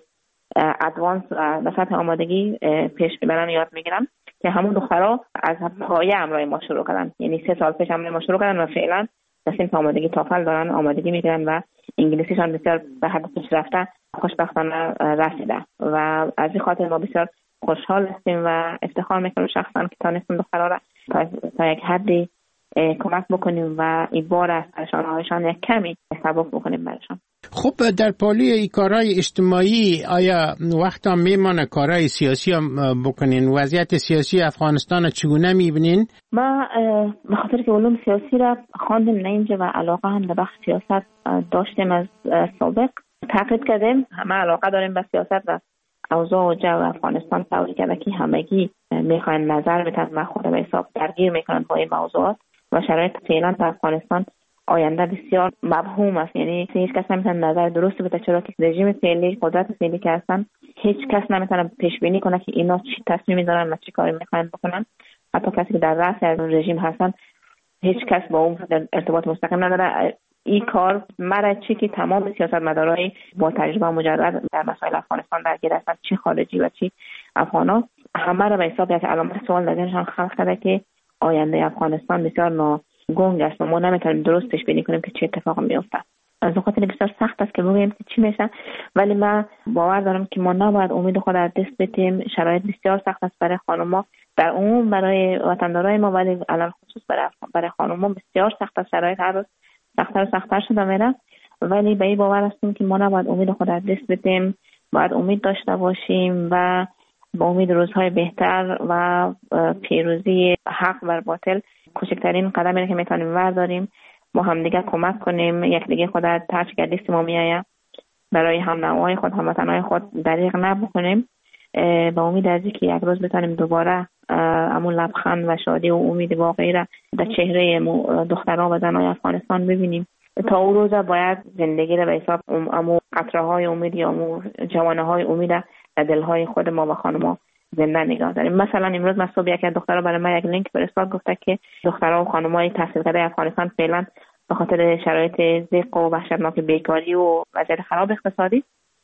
ادوانس و به سطح آمادگی پیش میبرن یاد میگیرن که همون دخترها از پایه امرای ما شروع کردن. یعنی سه سال پیش امرای ما شروع کردن و فعلا در صنف آمادگی توفل دارن آمادگی میگیرن و انگلیسیشان بسیار به حد پیشرفته خوشبختانه رسیده و از این خاطر ما بسیار خوشحال هستیم و افتخار میکنیم شخصا که تانستیم دخترها را تا یک حدی کمک بکنیم و این بار از پریشانی‌هایشان یک کمی سبک بکنیم برشان. خب در پالی ای کارهای اجتماعی آیا وقتا میمانه کارهای سیاسی هم بکنین؟ وضعیت سیاسی افغانستان چگونه میبینین؟ ما به خاطر که علوم سیاسی را خواندیم نه اینجا و علاقه هم به بخش سیاست داشتیم از سابق تعقیب کردیم. همه علاقه داریم به سیاست و اوضاع و جو افغانستان طوری که که همگی میخواین نظر بدن و خود به حساب درگیر میکنن با این موضوعات و شرایط فعلا در افغانستان آینده بسیار مبهوم است. یعنی هیچ کس نمیتونه نظر درست بده چرا که رژیم فعلی قدرت فعلی که هستن هیچ کس نمیتونه پیش بینی کنه که اینا چی تصمیمی دارن و چی کاری میخواین بکنن. حتی کسی که در رأس از اون رژیم هستن هیچ کس با اون ارتباط مستقیم نداره. این کار مرا چی که تمام سیاستمدارای با تجربه مجرد در مسائل افغانستان درگیر هستند چی خارجی و چی افغانا همه را به حساب یک علامت سوال در ذهنشان خلق کرده که آینده افغانستان بسیار ناگنگ است و ما نمیتونیم درست پیش بینی کنیم که چه اتفاقی میفته. از اون خاطر بسیار سخت است که بگوییم که چی میشه، ولی من باور دارم که ما نباید امید خود از دست بدیم. شرایط بسیار سخت است برای خانم‌ها در عموم برای وطندارای ما، ولی علل خصوص برای برای خانم‌ها بسیار سخت است. شرایط هر روز سخت‌تر و سخت‌تر شده میره، ولی به این باور هستیم که ما نباید امید خود از دست بدیم، باید امید داشته باشیم و با امید روزهای بهتر و پیروزی حق بر باطل کوچکترین قدمی که میتونیم برداریم، با هم دیگه کمک کنیم، یک دیگه خود از ترچ گردیست ما میایه برای هم نوای خود هموطنای خود دریغ نبکنیم. با امید از اینکه یک روز بتونیم دوباره همون لبخند و شادی و امید واقعی را در چهره دخترها و زنای افغانستان ببینیم. تا اون روز باید زندگی را به حساب امو قطره های امید یا امو جوانه های امید در دلهای خود ما و خانم‌ها زنده نگاه داریم. مثلا امروز من صبح یک دختر برای من یک لینک فرستاد، گفته که دخترها و خانم‌های تحصیل کرده افغانستان فعلا به خاطر شرایط ضیق و وحشتناک بیکاری و وضعیت خراب اقتصادی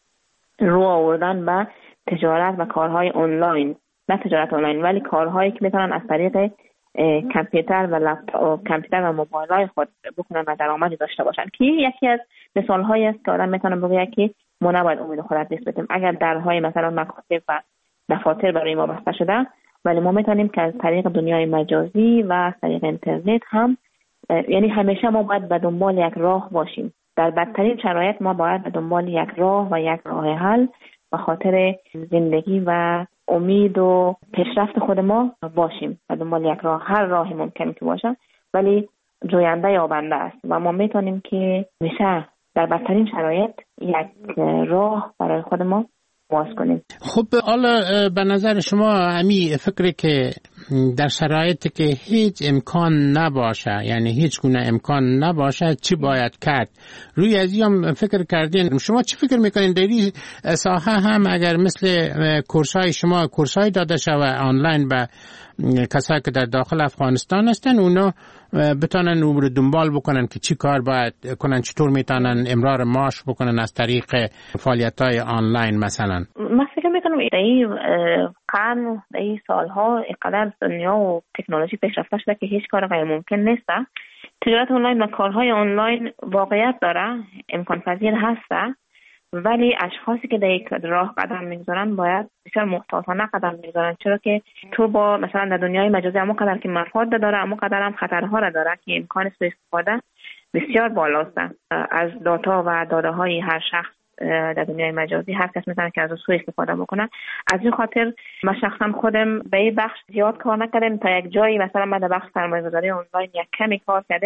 رو آوردن به تجارت و کارهای آنلاین، نه تجارت آنلاین ولی کارهایی که میتونن از طریق کامپیوتر و لپتاپ کامپیوتر و موبایل‌های خود بکنن و درآمدی داشته باشن، که یکی از مثال‌هایی است که آدم میتونه بگه که ما نباید امید خود از دست بدیم. اگر درهای مثلا مکاتب و دفاتر برای ما بسته شده، ولی ما میتونیم که از طریق دنیای مجازی و از طریق اینترنت هم، یعنی همیشه ما باید به دنبال یک راه باشیم. در بدترین شرایط ما باید به دنبال یک راه و یک راه حل به خاطر زندگی و امید و پیشرفت خود ما باشیم. به دنبال یک راه، هر راهی ممکن که باشه ولی جوینده یابنده است و ما میتونیم که میشه در بدترین شرایط یک راه برای خود ما باز کنیم. خب حالا به نظر شما همی فکری که در شرایطی که هیچ امکان نباشه، یعنی هیچ گونه امکان نباشه، چی باید کرد؟ روی از این فکر کردین؟ شما چی فکر میکنین در این ساحه هم اگر مثل کورسای شما کورسای داده شود آنلاین به کسایی که در داخل افغانستان هستن، اونا بتونن او رو دنبال بکنن که چی کار باید کنن، چطور میتونن امرار معاش بکنن از طریق فعالیت‌های آنلاین مثلا؟ من فکر میکنم در این قرن، در این سالها اینقدر دنیا و تکنولوژی پیشرفته شده که هیچ کار غیر ممکن نیست. تجارت آنلاین و کارهای آنلاین واقعیت داره، امکان پذیر هسته، ولی اشخاصی که در یک راه قدم میگذارن باید بسیار محتاطانه قدم میگذارن، چرا که تو با مثلا در دنیای مجازی همون قدر که مفاد داره همون قدر هم خطرها را داره که امکان سوء استفاده بسیار بالاست. از داتا و داده های هر شخص در دنیای مجازی هر کس میتونه که از سوء استفاده بکنه. از این خاطر من شخصا خودم به این بخش زیاد کار نکردم، تا یک جایی مثلا من در بخش سرمایه‌گذاری آنلاین یک کمی کار کردم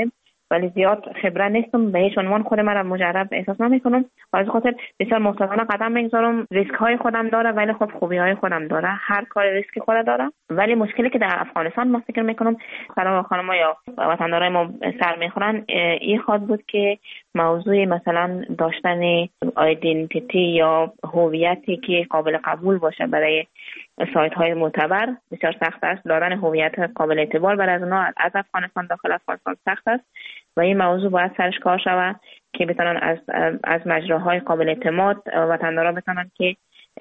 ولی زیاد خبره نیستم، به هیچ عنوان خود من را مجرب احساس نمیکنم و از خاطر بسیار محتاطانه قدم میگذارم. ریسک های خودم داره ولی خب خوبی های خودم داره، هر کار ریسک خود داره. ولی مشکلی که در افغانستان ما فکر میکنم سلام خانم یا وطندارای ما سر میخورن این خواهد بود که موضوع مثلا داشتن آیدنتیتی یا هویتی که قابل قبول باشه برای سایت های معتبر بسیار سخت است. دادن هویت قابل اعتبار برای از اونها از افغانستان داخل افغانستان سخت است و این موضوع باید سرش کار شود که بتونن از از مجراهای قابل اعتماد وطندارا بتونن که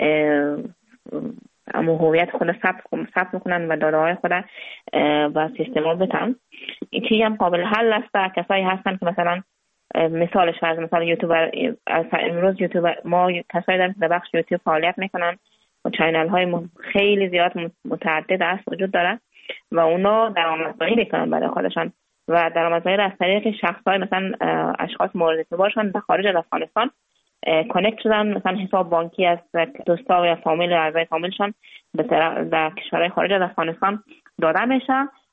اما هویت خود ثبت میکنن و داده های خود و سیستما بتن. این هم قابل حل است. کسایی هستن که مثلا مثالش فرض مثلا یوتیوبر، امروز یوتیوبر ما کسایی داریم که در بخش یوتیوب فعالیت میکنن و چینل های خیلی زیاد متعدد است وجود داره و اونا درآمدزایی میکنن برای خودشان و درآمدزایی را از طریق شخصای مثلا اشخاص مورد اعتبارشان در خارج از افغانستان کانکت شدن، مثلا حساب بانکی از دوستا یا فامیل اعضای فامیلشان به در کشورهای خارج از افغانستان داده میشه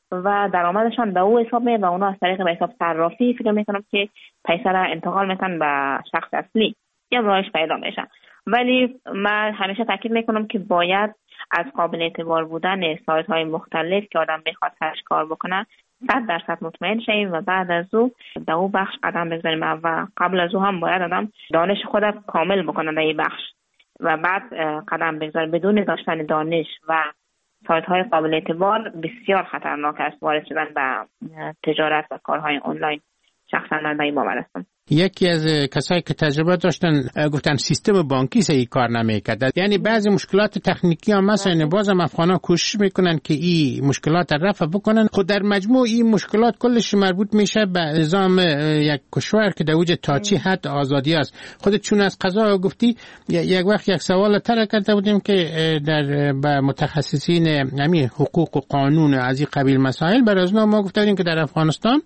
و درآمدشان به او حساب میاد و اونا از طریق به حساب صرافی فکر میکنم که پیسه را انتقال میکنن به شخص اصلی یا راهش پیدا میشه. ولی من همیشه تاکید میکنم که باید از قابل اعتبار بودن سایت های مختلف که آدم میخواد سرش کار بکنه صد درصد مطمئن شیم و بعد از او در او بخش قدم بگذاریم و قبل از او هم باید آدم دانش خود کامل بکنه در این بخش و بعد قدم بگذاره. بدون داشتن دانش و سایت های قابل اعتبار بسیار خطرناک است وارد شدن به تجارت و کارهای آنلاین. شخصا من به این باور هستم. یکی از کسایی که تجربه داشتن گفتن سیستم بانکی صحیح کار نمیکرد، یعنی بعضی مشکلات تکنیکی هم مثلا بازم افغانا کوشش میکنن که این مشکلات رفع بکنن. خود در مجموع این مشکلات کلش مربوط میشه به نظام یک کشور که در اوج تا چی حد آزادی است. خودت چون از قضا گفتی یک وقت یک سوال طرح کرده بودیم که در با متخصصین همین حقوق و قانون از این قبیل مسائل برای از ما گفته بودیم که در افغانستان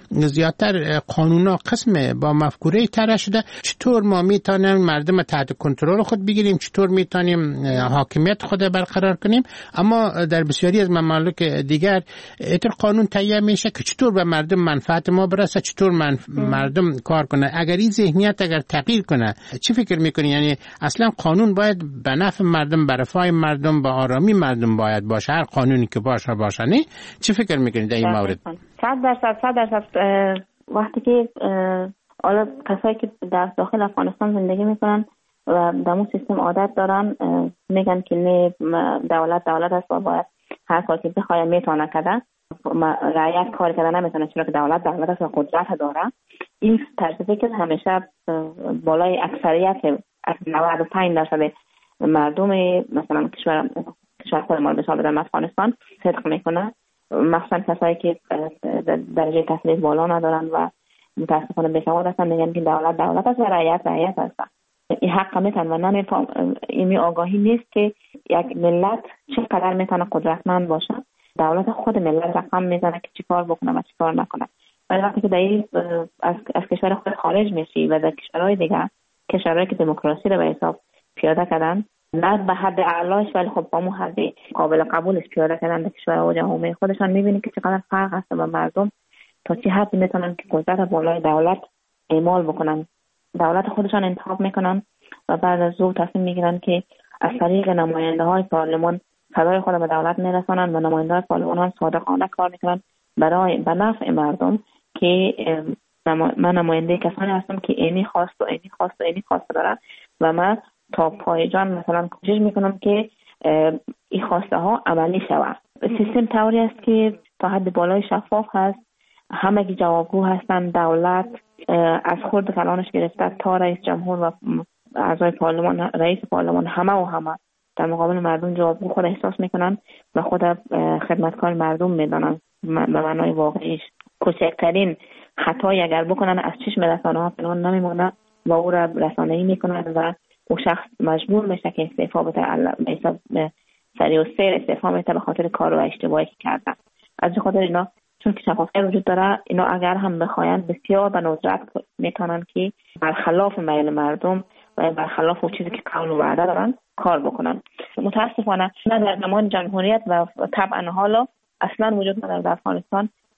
زیادتر قانونا قسم با مفکوره طرح شده. چطور ما میتونیم مردم تحت کنترل خود بگیریم، چطور میتونیم حاکمیت خود برقرار کنیم، اما در بسیاری از ممالک دیگر اتر قانون تهیه میشه که چطور به مردم منفعت ما برسه، چطور من مردم کار کنه. اگر این ذهنیت اگر تغییر کنه چی فکر میکنی؟ یعنی اصلا قانون باید به نفع مردم، به رفاه مردم، به آرامی مردم باید باشه، هر قانونی که باشه باشه. نه چی فکر میکنی در این مورد؟ صد درصد صد درصد وقتی که حالا کسایی که در داخل افغانستان زندگی میکنن و در اون سیستم عادت دارن میگن که نه دولت دولت است و باید هر کار که بخواد میتونه کنه، رعایت کار کردن نمیتونه چرا که دولت دولت است و قدرت داره. این طرز فکر همیشه بالای اکثریت از نود و پنج درصد مردم مثلا کشور کشور خود ما به حساب افغانستان صدق میکنه، مخصوصا کسایی که درجه تحصیلی بالا ندارن و متاسفانه بیسواد هستن میگن که دولت دولت است و رعیت رعیت است. این حق میتن و نمیفهم این آگاهی نیست که یک ملت چقدر میتونه قدرتمند باشه. دولت خود ملت رقم میزنه که چی کار بکنه و چی کار نکنه. ولی وقتی که در از از کشور خود خارج میشی و در کشورهای دیگه، کشورهایی که دموکراسی رو به حساب پیاده کردن، نه به حد اعلاش ولی خب با مو حد قابل قبولش پیاده کردن در کشورها و جامعه خودشان، میبینی که چقدر فرق هست و مردم تا چه حد میتونن که قدرت بالای دولت اعمال بکنن. دولت خودشان انتخاب میکنن و بعد از او تصمیم میگیرن که از طریق نماینده های پارلمان صدای خود به دولت میرسانن و نماینده های پارلمان هم صادقانه کار میکنن برای به نفع مردم که من نماینده کسانی هستم که اینی خواست و اینی خواست و اینی خواست دارم و من تا پای جان مثلا کوشش میکنم که این خواسته ها عملی شود. سیستم طوری است که تا حد بالای شفاف هست، همه کی جوابگو هستن. دولت از خود کلانش گرفته تا رئیس جمهور و اعضای پارلمان، رئیس پارلمان، همه و همه در مقابل مردم جوابگو خود احساس میکنن و خود خدمتکار مردم میدانن. به معنای واقعیش کوچکترین خطایی اگر بکنن از چشم رسانه ها پنهان نمیمونه و او را رسانه‌ای میکنن و او شخص مجبور میشه که استعفا بده، حساب سریع و سیر استعفا میده به خاطر کار و اشتباهی که کردن. از خاطر اینا چون که شفافیت وجود داره، اینا اگر هم بخواین بسیار به ندرت میتونن که برخلاف میل مردم و برخلاف اون چیزی که قول و وعده دارن کار بکنن. متاسفانه نه در زمان جمهوریت و طبعا حالا اصلا وجود نداره در افغانستان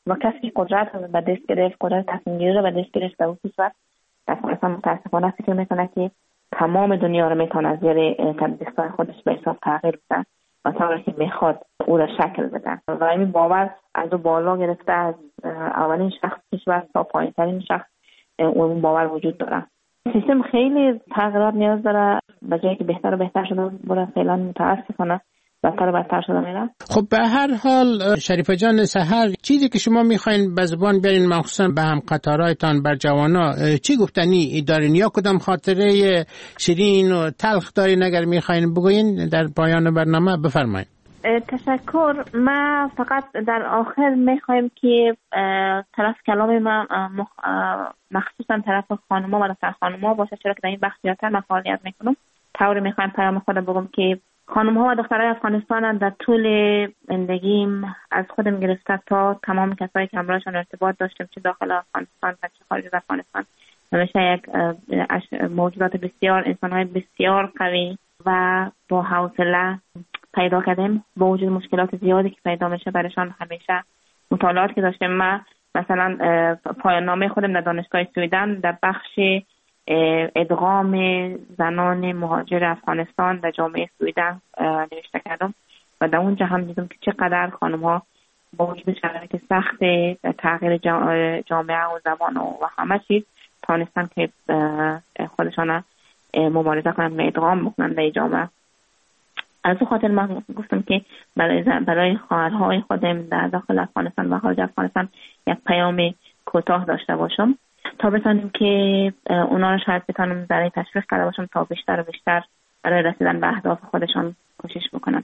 و کسی که قدرت رو به دست گرفت، قدرت تصمیم گیری رو به دست گرفت، به اون صورت افغانستان متاسفانه فکر میکنه که تمام دنیا رو میتونه از زیر دستای خودش به حساب تغییر بده و طوری که میخواد او را شکل بده و این باور از او بالا گرفته از اولین شخص کشور تا پایین ترین شخص اون باور وجود داره. سیستم خیلی تغییرات نیاز داره، به جایی که بهتر و بهتر شده بره فعلا متاسفانه بدتر و بدتر شده میره. خب به هر حال شریفه جان سحر، چیزی که شما میخواین به زبان بیارین مخصوصا به هم قطارایتان بر جوانا چی گفتنی دارین یا کدام خاطره شیرین و تلخ دارین اگر میخواین بگوین در پایان برنامه بفرمایید. تشکر. ما فقط در آخر میخوایم که طرف کلام ما مخصوصا طرف خانوما و دختر خانوما باشه، چرا که در این بخش زیادتر من فعالیت میکنم. طوری میخوایم پیام خود بگم که خانم‌ها و دخترای افغانستان در طول زندگیم از خودم گرفته تا تمام کسایی که همراهشان ارتباط داشتم، چه داخل افغانستان و چه خارج از افغانستان، همیشه یک موجودات بسیار، انسان‌های بسیار قوی و با حوصله پیدا کردیم. با وجود مشکلات زیادی که پیدا میشه برایشان همیشه مطالعات که داشتم، ما مثلا پایان نامه خودم در دانشگاه سویدن در بخش ادغام زنان مهاجر افغانستان در جامعه سویدن نوشته کردم و در اونجا هم دیدم که چقدر خانم ها با وجود شرایط سخت تغییر جامعه و زبان و همه چیز توانستن که خودشان مبارزه کنند و ادغام بکنند در جامعه. از اون خاطر من گفتم که برای برای خواهرهای خودم در داخل افغانستان و خارج افغانستان یک پیام کوتاه داشته باشم تا بتونیم که اونا رو شاید بتونم برای تشویق کرده باشم تا بیشتر و بیشتر برای رسیدن به اهداف خودشان کوشش بکنن.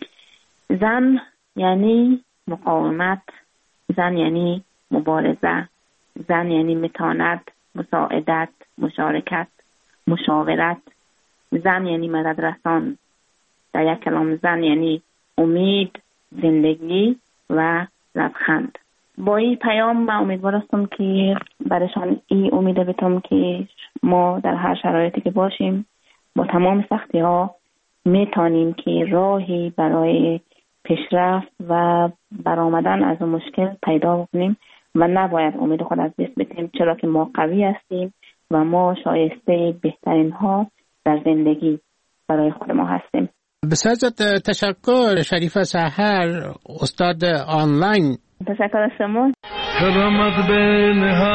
زن یعنی مقاومت، زن یعنی مبارزه، زن یعنی متانت، مساعدت، مشارکت، مشاورت، زن یعنی مدد رسان. در یک کلام زن یعنی امید، زندگی و لبخند. با این پیام من امیدوار هستم که برایشان این امید بتم که ما در هر شرایطی که باشیم با تمام سختی ها میتونیم که راهی برای پیشرفت و برآمدن از اون مشکل پیدا بکنیم و نباید امید خود از دست بدیم، چرا که ما قوی هستیم و ما شایسته بهترین ها در زندگی برای خود ما هستیم. بسیار تشکر شریفه سحر، استاد آنلاین. تشکر از شما. کرامت به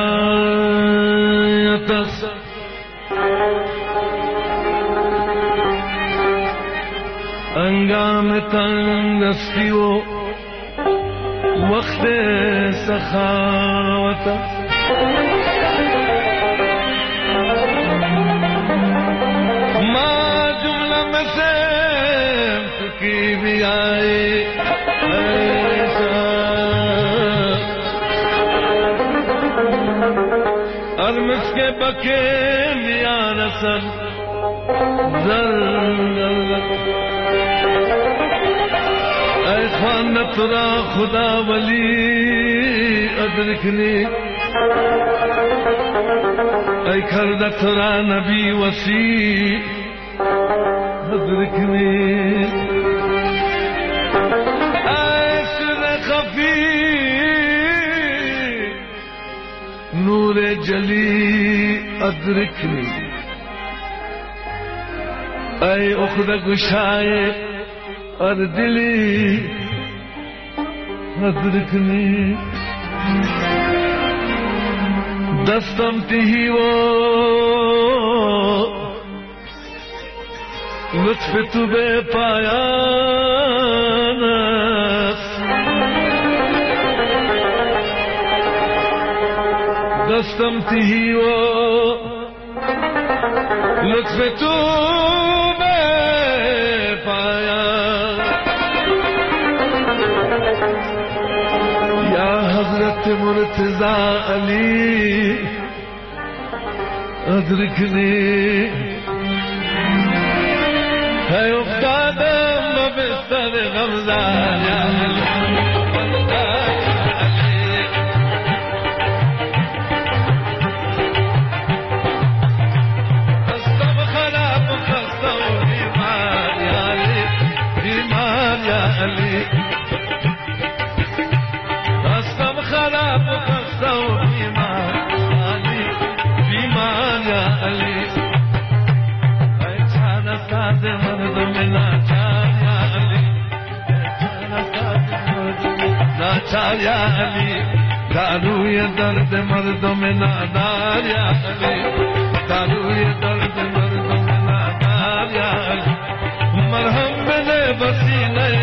نهایت است، انگام تنگ دستی و وقت سخاوت است. ما جمله میں سے کی بھی آئے ارمس کے بکے میا رسل زل اے خوانت را خدا ولی ادرکنی اے کردت را نبی وسیع ادرکنی اے سر خفی نور جلی ادرکنی اے اخد گشائے اور دلی ادرکنی دستم تہی وہ لطف تو بے پایان دستم تہی وہ لطف تو بے پایان یا حضرت مرتضی علی ادرکنی ہے افتادم بستر غمزان یا علی خستم خراب خستم بیمار یا علی بیمار یا علی خستم خراب लाचार या अली दारूय दर्द मर्दों में नादार या अली दारूय दर्द मर्दों में नादार या अली मरहम मिले बसीने